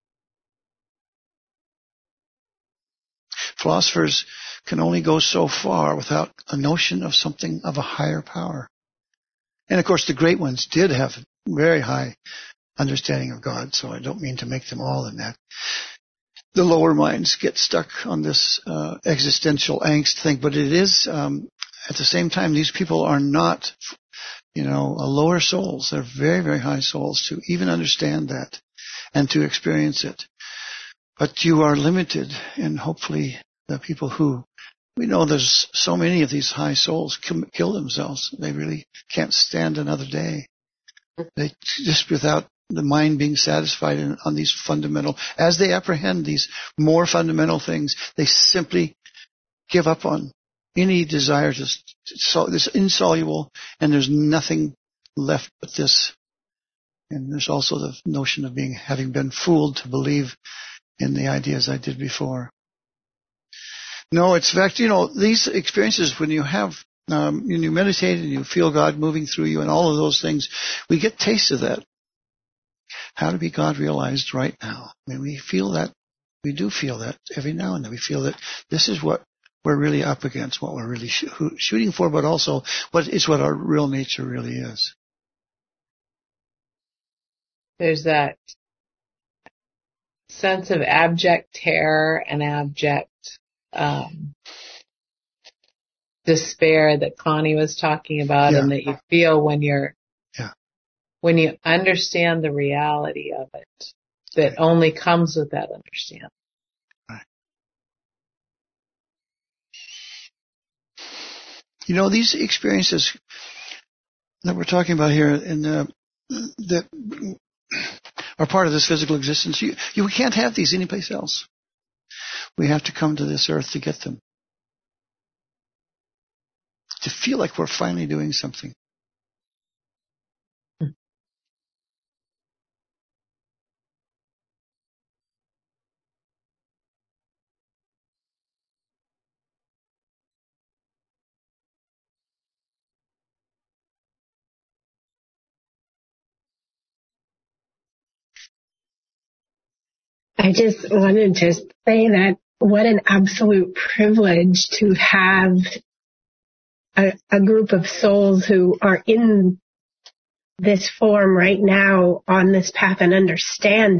Philosophers can only go so far without a notion of something of a higher power. And of course, the great ones did have very high understanding of God, so I don't mean to make them all in that. The lower minds get stuck on this existential angst thing, but it is, at the same time, these people are not, lower souls. They're very, very high souls to even understand that and to experience it. But you are limited, and hopefully the people who, we know there's so many of these high souls kill themselves. They really can't stand another day. They just without the mind being satisfied on these fundamental, as they apprehend these more fundamental things, they simply give up on any desire to this insoluble, and there's nothing left but this. And there's also the notion of having been fooled to believe in the ideas I did before. No, it's in fact, these experiences when you have, when you meditate and you feel God moving through you and all of those things, we get taste of that. How to be God realized right now. I mean, we do feel that every now and then. We feel that this is what we're really up against, what we're really shooting for, but also what our real nature really is. There's that sense of abject terror and abject despair that Connie was talking about, and that you feel when you understand the reality of it, that only comes with that understanding. Right. These experiences that we're talking about here that are part of this physical existence, you can't have these anyplace else. We have to come to this earth to get them. To feel like we're finally doing something. I just wanted to say that what an absolute privilege to have a group of souls who are in this form right now on this path and understand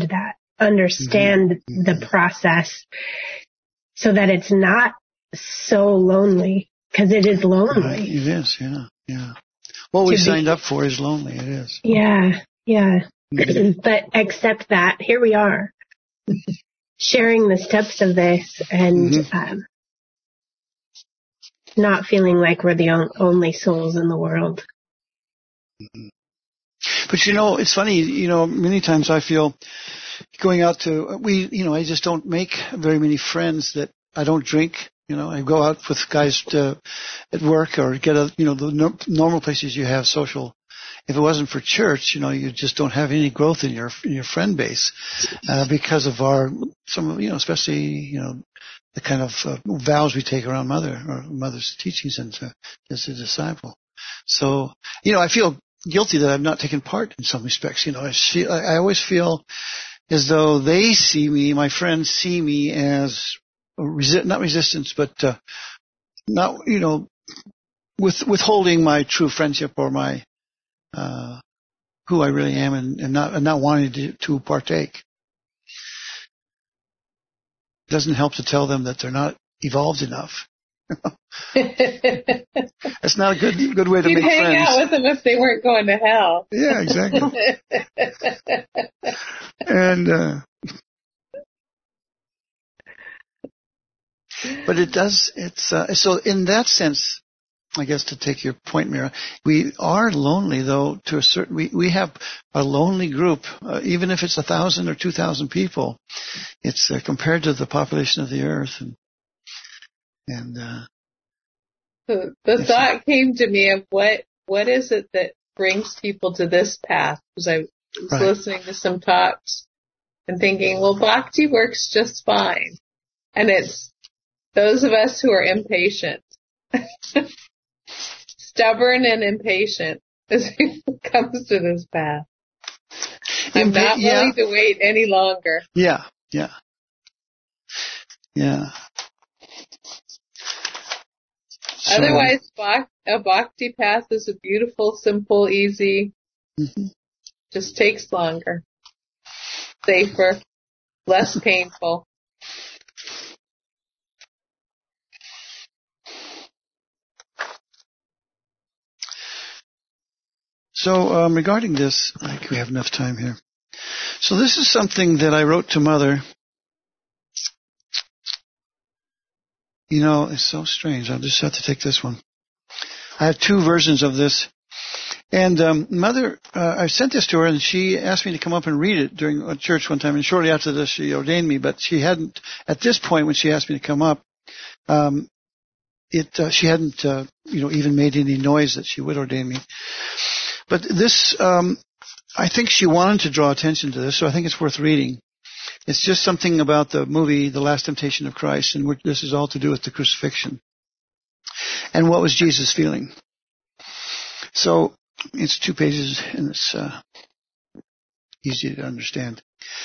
the process, so that it's not so lonely, because it is lonely. Right. It is, yeah. What we signed up for is lonely, it is. Yeah. Mm-hmm. But accept that here we are, sharing the steps of this, and not feeling like we're the only souls in the world. Mm-hmm. But it's funny, many times I feel going out to, I just don't make very many friends that I don't drink. I go out with guys at work or get the normal places you have social. If it wasn't for church, you just don't have any growth in your friend base, because of especially, the kind of vows we take around Mother's teachings and as a disciple. So, I feel guilty that I've not taken part in some respects. I always feel as though they see me, my friends see me as not resistance, but not, withholding my true friendship or my who I really am, and not wanting to partake. It doesn't help to tell them that they're not evolved enough. That's not a good way to make friends. You'd hang out with them if they weren't going to hell. Yeah, exactly. And but it's so in that sense, I guess, to take your point, Mira, we are lonely, though, to a certain, we have a lonely group, even if it's 1,000 or 2,000 people. It's compared to the population of the earth. And the thought came to me of what is it that brings people to this path? Because I was listening to some talks and thinking, well, Bhakti works just fine. And it's those of us who are impatient. Stubborn and impatient as it comes to this path. I'm not willing to wait any longer. Yeah. Otherwise, a bhakti path is a beautiful, simple, easy. Mm-hmm. Just takes longer, safer, less painful. So regarding this, I think we have enough time here. So this is something that I wrote to Mother It's so strange. I'll just have to take this one. I have two versions of this. And Mother, I sent this to her, and she asked me to come up and read it during a church one time. And shortly after this, she ordained me. But she hadn't, at this point when she asked me to come up, she hadn't, even made any noise that she would ordain me. But this, I think she wanted to draw attention to this, so I think it's worth reading. It's just something about the movie, The Last Temptation of Christ, and this is all to do with the crucifixion. And what was Jesus feeling? So, it's 2 pages, and it's easy to understand.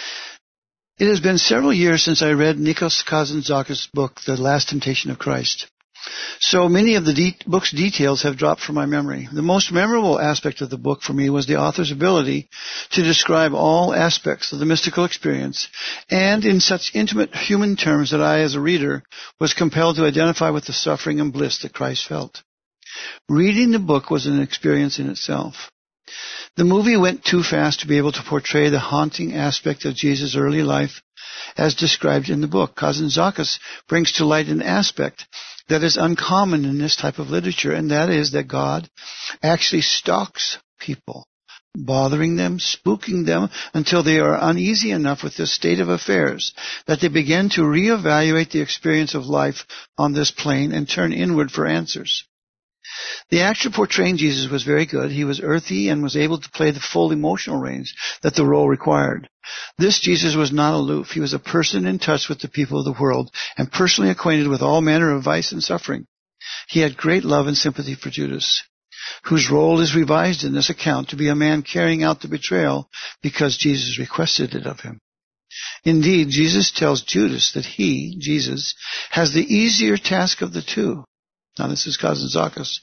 It has been several years since I read Nikos Kazantzakis' book, The Last Temptation of Christ. So many of the book's details have dropped from my memory. The most memorable aspect of the book for me was the author's ability to describe all aspects of the mystical experience, and in such intimate human terms that I, as a reader, was compelled to identify with the suffering and bliss that Christ felt. Reading the book was an experience in itself. The movie went too fast to be able to portray the haunting aspect of Jesus' early life as described in the book. Kazantzakis brings to light an aspect that is uncommon in this type of literature, and that is that God actually stalks people, bothering them, spooking them until they are uneasy enough with this state of affairs that they begin to reevaluate the experience of life on this plane and turn inward for answers. The actor portraying Jesus was very good. He was earthy and was able to play the full emotional range that the role required. This Jesus was not aloof. He was a person in touch with the people of the world and personally acquainted with all manner of vice and suffering. He had great love and sympathy for Judas, whose role is revised in this account to be a man carrying out the betrayal because Jesus requested it of him. Indeed, Jesus tells Judas that he, Jesus, has the easier task of the two. Now, this is Kazantzakis.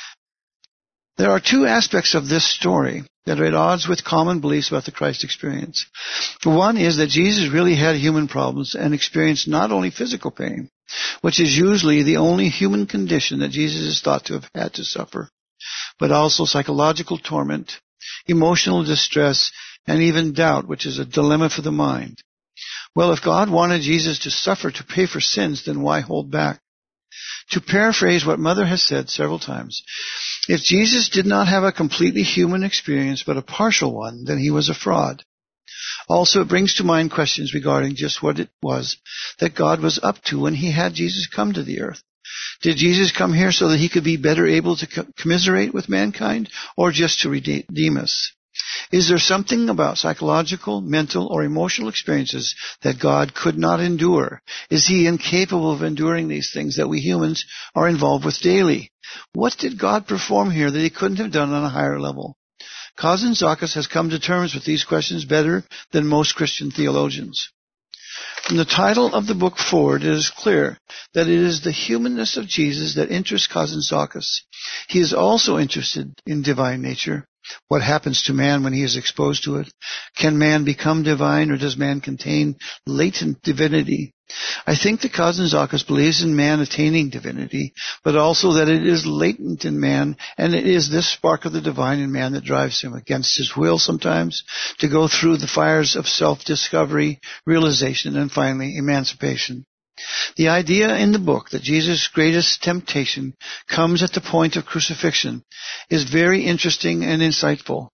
There are two aspects of this story that are at odds with common beliefs about the Christ experience. One is that Jesus really had human problems and experienced not only physical pain, which is usually the only human condition that Jesus is thought to have had to suffer, but also psychological torment, emotional distress, and even doubt, which is a dilemma for the mind. Well, if God wanted Jesus to suffer to pay for sins, then why hold back? To paraphrase what Mother has said several times, if Jesus did not have a completely human experience but a partial one, then he was a fraud. Also, it brings to mind questions regarding just what it was that God was up to when he had Jesus come to the earth. Did Jesus come here so that he could be better able to commiserate with mankind, or just to redeem us? Is there something about psychological, mental, or emotional experiences that God could not endure? Is he incapable of enduring these things that we humans are involved with daily? What did God perform here that he couldn't have done on a higher level? Kazantzakis has come to terms with these questions better than most Christian theologians. From the title of the book forward, it is clear that it is the humanness of Jesus that interests Kazantzakis. He is also interested in divine nature. What happens to man when he is exposed to it? Can man become divine, or does man contain latent divinity? I think that Kazantzakis believes in man attaining divinity, but also that it is latent in man, and it is this spark of the divine in man that drives him, against his will sometimes, to go through the fires of self-discovery, realization, and finally emancipation. The idea in the book that Jesus' greatest temptation comes at the point of crucifixion is very interesting and insightful.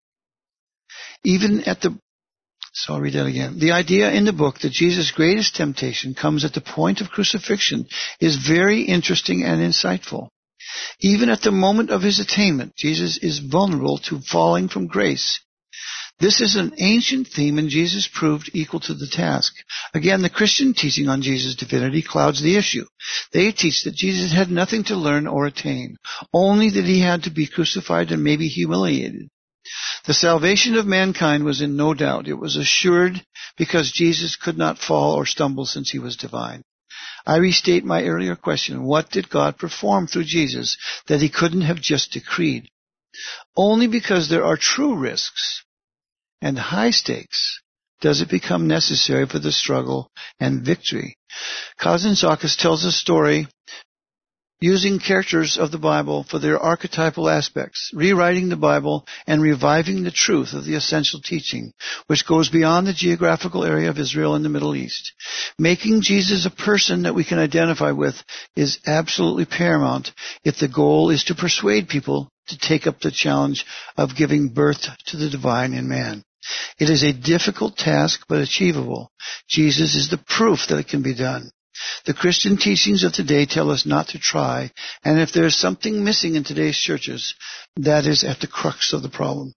I'll read that again. The idea in the book that Jesus' greatest temptation comes at the point of crucifixion is very interesting and insightful. Even at the moment of his attainment, Jesus is vulnerable to falling from grace. This is an ancient theme, and Jesus proved equal to the task. Again, the Christian teaching on Jesus' divinity clouds the issue. They teach that Jesus had nothing to learn or attain, only that he had to be crucified and maybe humiliated. The salvation of mankind was in no doubt. It was assured because Jesus could not fall or stumble since he was divine. I restate my earlier question: what did God perform through Jesus that he couldn't have just decreed? Only because there are true risks and high stakes does it become necessary for the struggle and victory. Kazantzakis tells a story using characters of the Bible for their archetypal aspects, rewriting the Bible and reviving the truth of the essential teaching, which goes beyond the geographical area of Israel and the Middle East. Making Jesus a person that we can identify with is absolutely paramount if the goal is to persuade people to take up the challenge of giving birth to the divine in man. It is a difficult task, but achievable. Jesus is the proof that it can be done. The Christian teachings of today tell us not to try, and if there is something missing in today's churches, that is at the crux of the problem.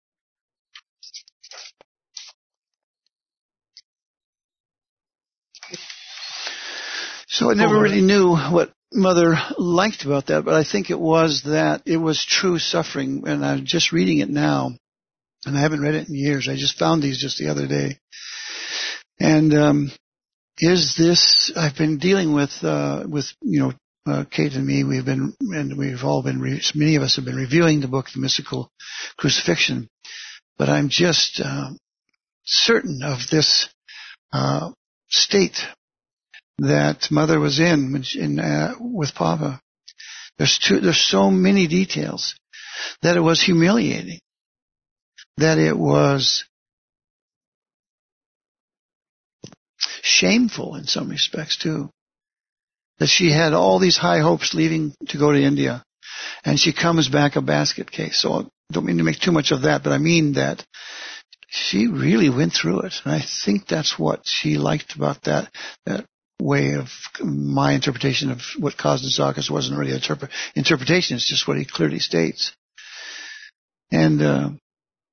So I never really knew what Mother liked about that, but I think it was that it was true suffering, and I'm just reading it now, and I haven't read it in years. I just found these just the other day. And I've been dealing with Kate and me, many of us have been reviewing the book, The Mystical Crucifixion, but I'm just certain of this state that Mother was in with Papa. There's so many details that it was humiliating, that it was shameful in some respects too, that she had all these high hopes leaving to go to India, and she comes back a basket case. So I don't mean to make too much of that, but I mean that she really went through it. And I think that's what she liked about that way of my interpretation of what caused Sakis wasn't really interpretation, it's just what he clearly states. And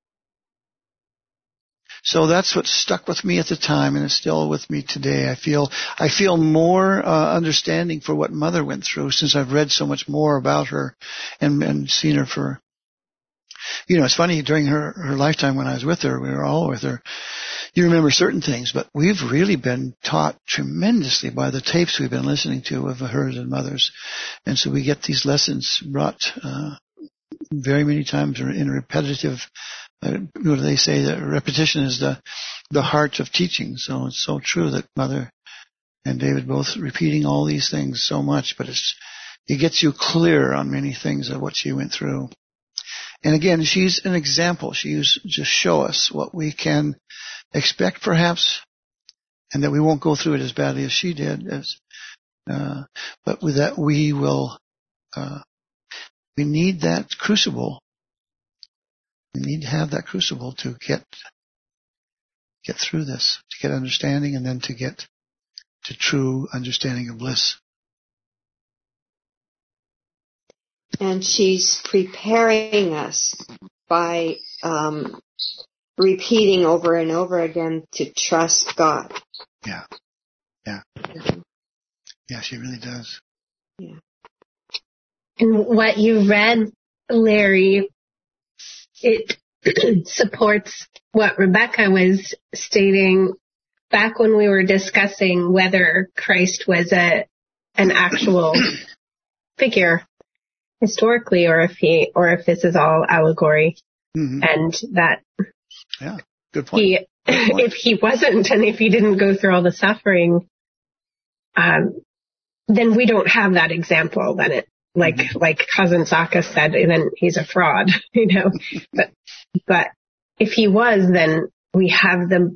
so that's what stuck with me at the time, and it's still with me today. I feel more understanding for what Mother went through since I've read so much more about her and seen her for. It's funny, during her lifetime when I was with her, we were all with her. You remember certain things, but we've really been taught tremendously by the tapes we've been listening to of hers and Mother's. And so we get these lessons brought very many times in a repetitive. What do they say? That repetition is the heart of teaching. So it's so true that Mother and David both repeating all these things so much, but it gets you clear on many things of what she went through. And again, she's an example. She used to just show us what we can expect, perhaps, and that we won't go through it as badly as she did. But with that, we need that crucible. We need to have that crucible to get through this, to get understanding, and then to get to true understanding of bliss. And she's preparing us by repeating over and over again to trust God. Yeah. Yeah, she really does. Yeah. And what you read, Larry, it supports what Rebecca was stating back when we were discussing whether Christ was an actual figure historically, or if this is all allegory. Mm-hmm. And that good point. If he wasn't, and if he didn't go through all the suffering, then we don't have that example. Then it, like Cousin Sakis said, then he's a fraud, But if he was, then we have the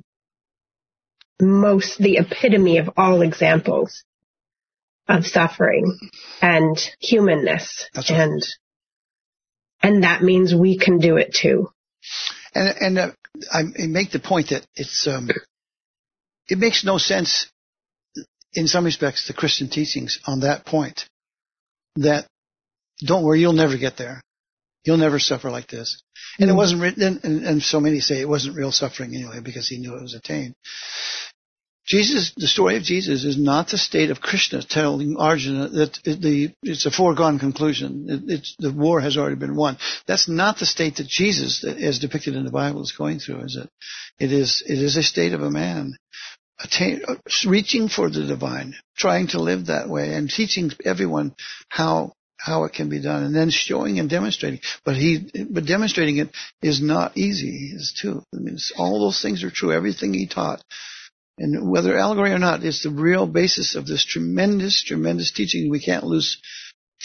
epitome of all examples of suffering and humanness. That's right. And that means we can do it too. And I make the point that it makes no sense in some respects, the Christian teachings on that point, that don't worry, you'll never get there. You'll never suffer like this. And it wasn't written, and so many say it wasn't real suffering anyway, because he knew it was attained. The story of Jesus is not the state of Krishna telling Arjuna that it's a foregone conclusion. The war has already been won. That's not the state that Jesus, as depicted in the Bible, is going through, is it? It is a state of a man reaching for the divine, trying to live that way, and teaching everyone how it can be done, and then showing and demonstrating. But demonstrating it is not easy. All those things are true. Everything he taught. And whether allegory or not, it's the real basis of this tremendous, tremendous teaching we can't lose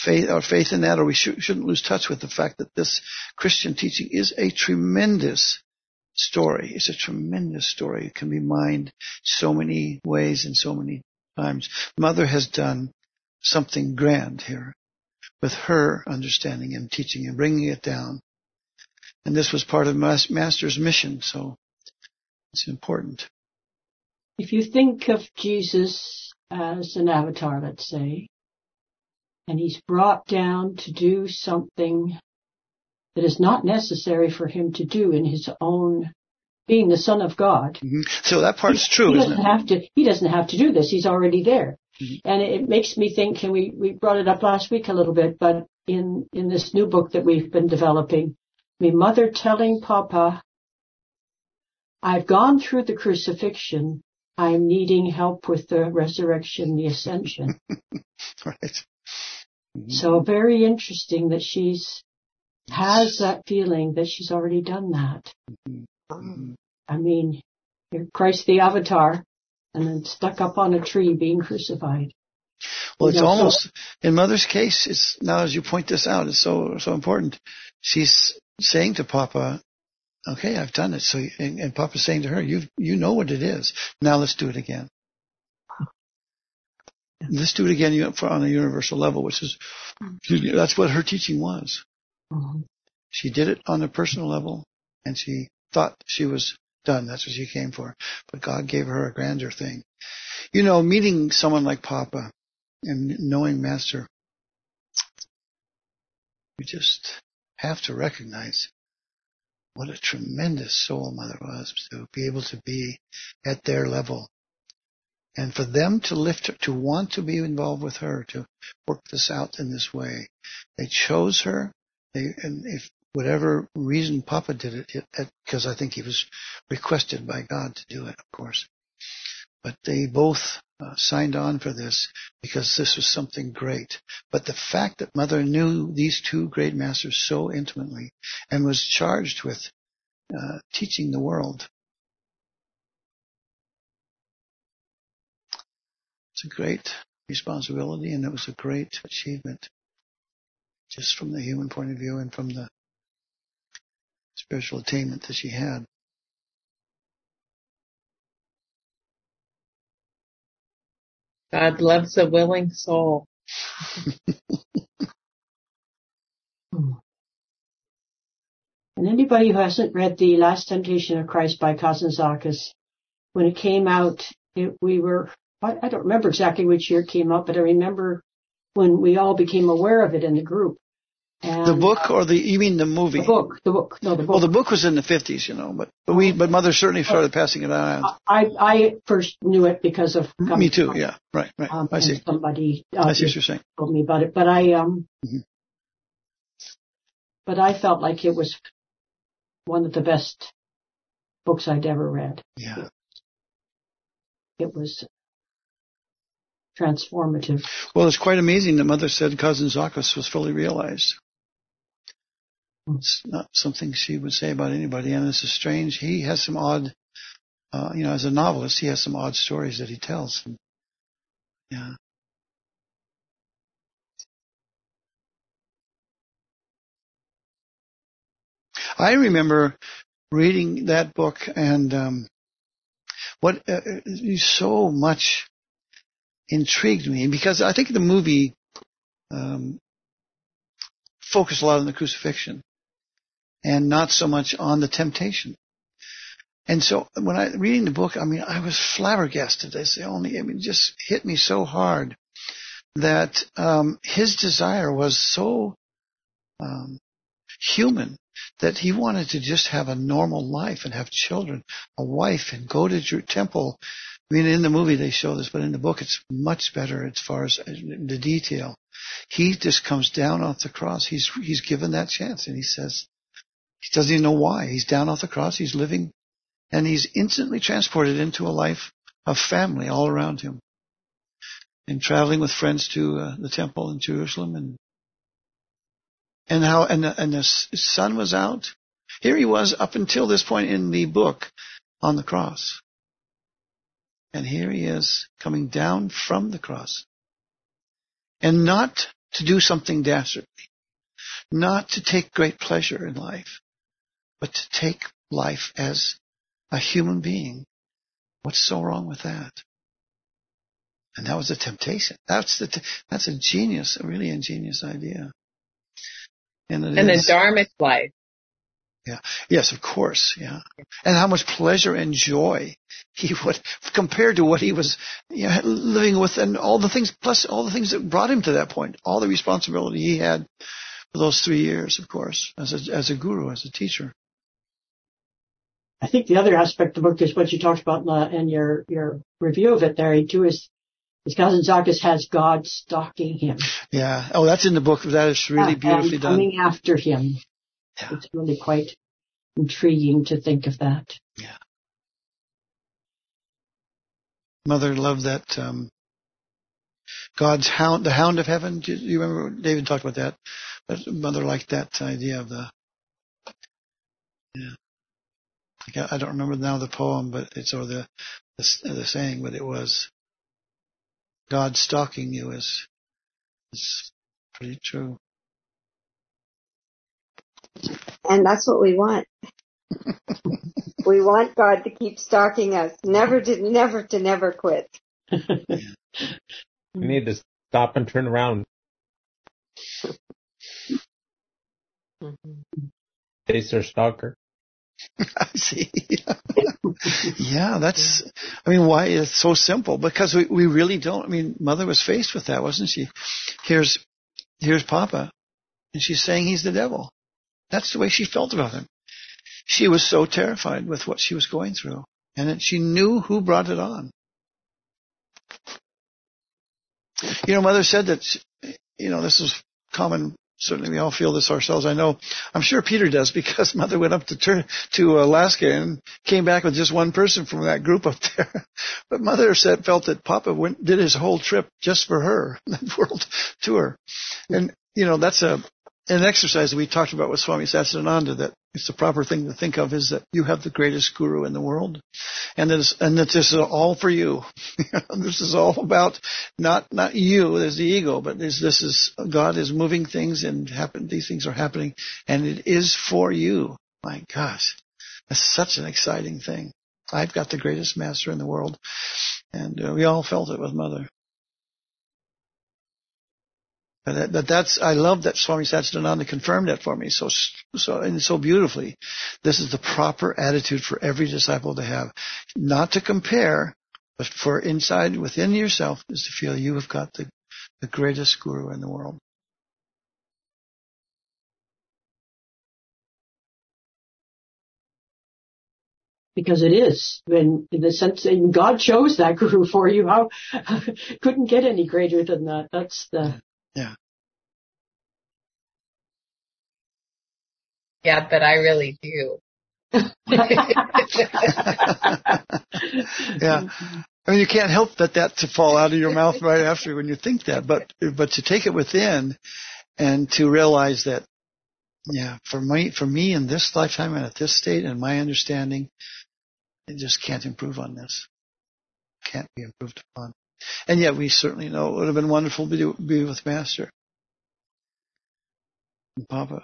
faith in that, or we shouldn't lose touch with the fact that this Christian teaching is a tremendous story. It's a tremendous story. It can be mined so many ways and so many times. Mother has done something grand here with her understanding and teaching and bringing it down. And this was part of Master's mission, so it's important. If you think of Jesus as an avatar, let's say, and he's brought down to do something that is not necessary for him to do in his own being the Son of God. Mm-hmm. So that part's true, isn't it? He doesn't have to do this. He's already there. Mm-hmm. And it makes me think, and we brought it up last week a little bit, but in this new book that we've been developing, Mother telling Papa, I've gone through the crucifixion. I'm needing help with the resurrection, the ascension. Right. Mm-hmm. So very interesting that has that feeling that she's already done that. Mm-hmm. I mean, you're Christ the Avatar, and then stuck up on a tree being crucified. Well, it's almost, in Mother's case, it's now as you point this out, it's so important. She's saying to Papa, okay, I've done it. So, and Papa's saying to her, you know what it is. Now let's do it again. Let's do it again on a universal level, which is, that's what her teaching was. Mm-hmm. She did it on a personal level, and she thought she was done. That's what she came for. But God gave her a grander thing. You know, meeting someone like Papa and knowing Master, we just have to recognize what a tremendous soul Mother was, to be able to be at their level. And for them to lift her, to want to be involved with her, to work this out in this way. They chose her, and if whatever reason Papa did it, because I think he was requested by God to do it, of course. But they both signed on for this because this was something great. But the fact that Mother knew these two great masters so intimately and was charged with teaching the world, it's a great responsibility, and it was a great achievement, just from the human point of view and from the spiritual attainment that she had. God loves a willing soul. And anybody who hasn't read The Last Temptation of Christ by Kazantzakis, when it came out, I don't remember exactly which year it came out, but I remember when we all became aware of it in the group. And, the book, or you mean the movie? The book. No, the book. Well, the book was in the 50s, but Mother certainly started passing it on. I first knew it because of... Me too, yeah, right. I see. Somebody I see what you're saying. Told me about it, but but I felt like it was one of the best books I'd ever read. Yeah. It was transformative. Well, it's quite amazing that Mother said Kazantzakis was fully realized. It's not something she would say about anybody, and this is strange. He has some odd, as a novelist, he has some odd stories that he tells. And, yeah. I remember reading that book, and what so much intrigued me, because I think the movie focused a lot on the crucifixion and not so much on the temptation. And so when reading the book, I was flabbergasted. It just hit me so hard that his desire was so human that he wanted to just have a normal life and have children, a wife, and go to your temple. In the movie they show this, but in the book it's much better as far as the detail. He just comes down off the cross. He's given that chance, and he says, he doesn't even know why. He's down off the cross. He's living, and he's instantly transported into a life of family all around him, and traveling with friends to the temple in Jerusalem, and the sun was out. Here he was up until this point in the book on the cross. And here he is coming down from the cross. And not to do something dastardly, not to take great pleasure in life, but to take life as a human being. What's so wrong with that? And that was a temptation. That's a genius, a really ingenious idea. And the Dharmic life. Yeah. Yes, of course. Yeah. And how much pleasure and joy he would, compared to what he was living with, and all the things, plus all the things that brought him to that point, all the responsibility he had for those 3 years, of course, as a guru, as a teacher. I think the other aspect of the book is what you talked about in your review of it there, too, is Kazantzakis has God stalking him. Yeah. Oh, that's in the book. That is really beautifully and done. Coming after him. Yeah. It's really quite intriguing to think of that. Yeah. Mother loved that God's hound, the hound of heaven. Do you remember David talked about that? But Mother liked that idea of the. Yeah. I don't remember now the poem, but it's or the saying, but it was God stalking you is pretty true. And that's what we want. We want God to keep stalking us. Never quit. We need to stop and turn around. Face our stalker. I see. Yeah, why it's so simple? Because we really don't. Mother was faced with that, wasn't she? Here's Papa, and she's saying he's the devil. That's the way she felt about him. She was so terrified with what she was going through, and she knew who brought it on. Mother said that, this is common. Certainly we all feel this ourselves. I'm sure Peter does, because Mother went up to Alaska and came back with just one person from that group up there. But Mother felt that Papa did his whole trip just for her, that world tour. And, that's an exercise that we talked about with Swami Satchidananda, that it's the proper thing to think of is that you have the greatest guru in the world, and that this is all for you. This is all about not you. There's the ego, but this is God is moving things and these things are happening, and it is for you. My gosh, that's such an exciting thing. I've got the greatest master in the world, and we all felt it with Mother. I love that Swami Satchidananda confirmed that for me so beautifully. This is the proper attitude for every disciple to have. Not to compare, but for inside, within yourself, is to feel you have got the greatest guru in the world. Because it is, in the sense that God chose that guru for you. How couldn't get any greater than that. That's the. Yeah. Yeah, but I really do. Yeah. You can't help that to fall out of your mouth right after when you think that, but to take it within and to realize that, yeah, for me in this lifetime and at this state and my understanding, it just can't improve on this. Can't be improved upon. And yet we certainly know it would have been wonderful to be with Master and Papa.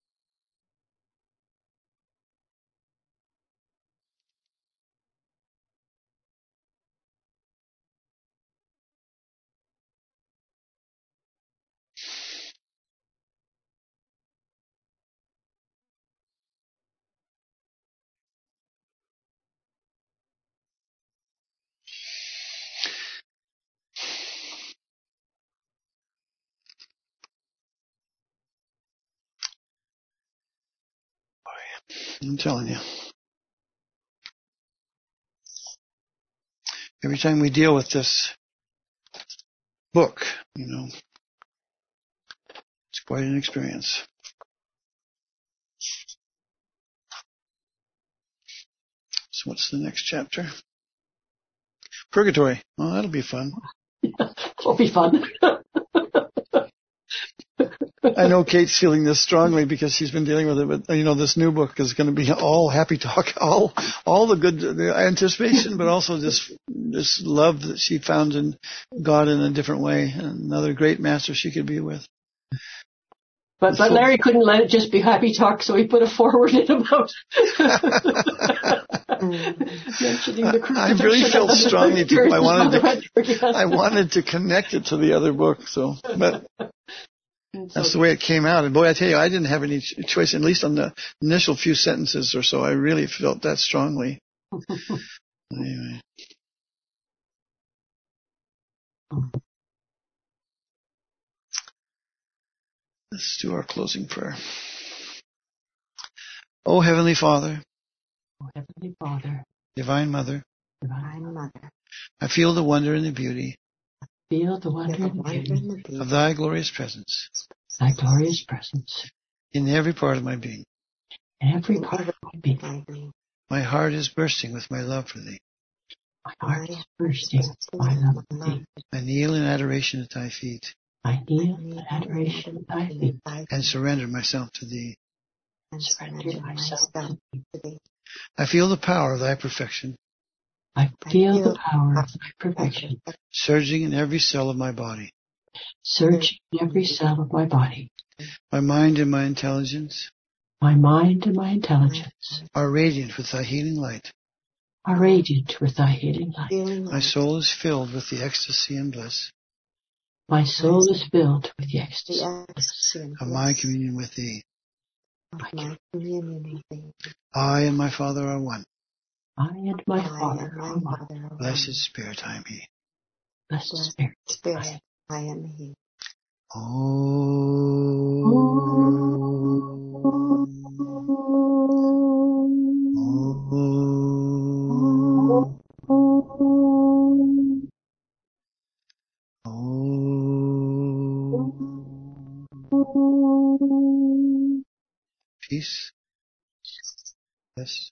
I'm telling you. Every time we deal with this book, it's quite an experience. So what's the next chapter? Purgatory. Oh, that'll be fun. It'll be fun. I know Kate's feeling this strongly because she's been dealing with it, but this new book is going to be all happy talk, all the good the anticipation, but also this love that she found in God in a different way, and another great master she could be with. But Larry couldn't let it just be happy talk, so he put a forward in about mentioning the crucifixion. I really felt strongly I wanted to connect it to the other book, but that's the way it came out. And boy, I tell you, I didn't have any choice, at least on the initial few sentences or so. I really felt that strongly. Anyway. Let's do our closing prayer. Oh, Heavenly Father. Oh, Heavenly Father. Divine Mother. Divine Mother. I feel the wonder and the beauty. Feel the wonder and the beauty of Thy glorious presence. Thy glorious presence. In every part of my being. Every part of my being. My heart is bursting with my love for Thee. My heart is bursting with my love for Thee. I kneel in adoration at Thy feet. I kneel in adoration at Thy feet. And surrender myself to Thee. And surrender myself to Thee. I feel the power of Thy perfection. I feel the power of Thy perfection. Surging in every cell of my body. Surging in every cell of my body. My mind and my intelligence. My mind and my intelligence. Are radiant with Thy healing light. Are radiant with Thy healing light. My soul is filled with the ecstasy and bliss. My soul is filled with the ecstasy of my communion with Thee. My communion with Thee. I and my Father are one. I and my Father are one. Blessed Spirit, I am He. Blessed Spirit, I am He. Peace. Yes.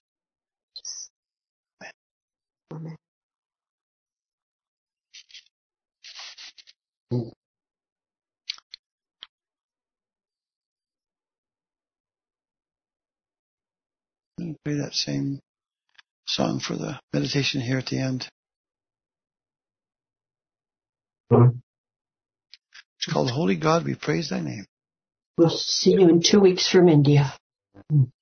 Amen. I'll play that same song for the meditation here at the end. It's called Holy God, We Praise Thy Name. We'll see you in 2 weeks from India.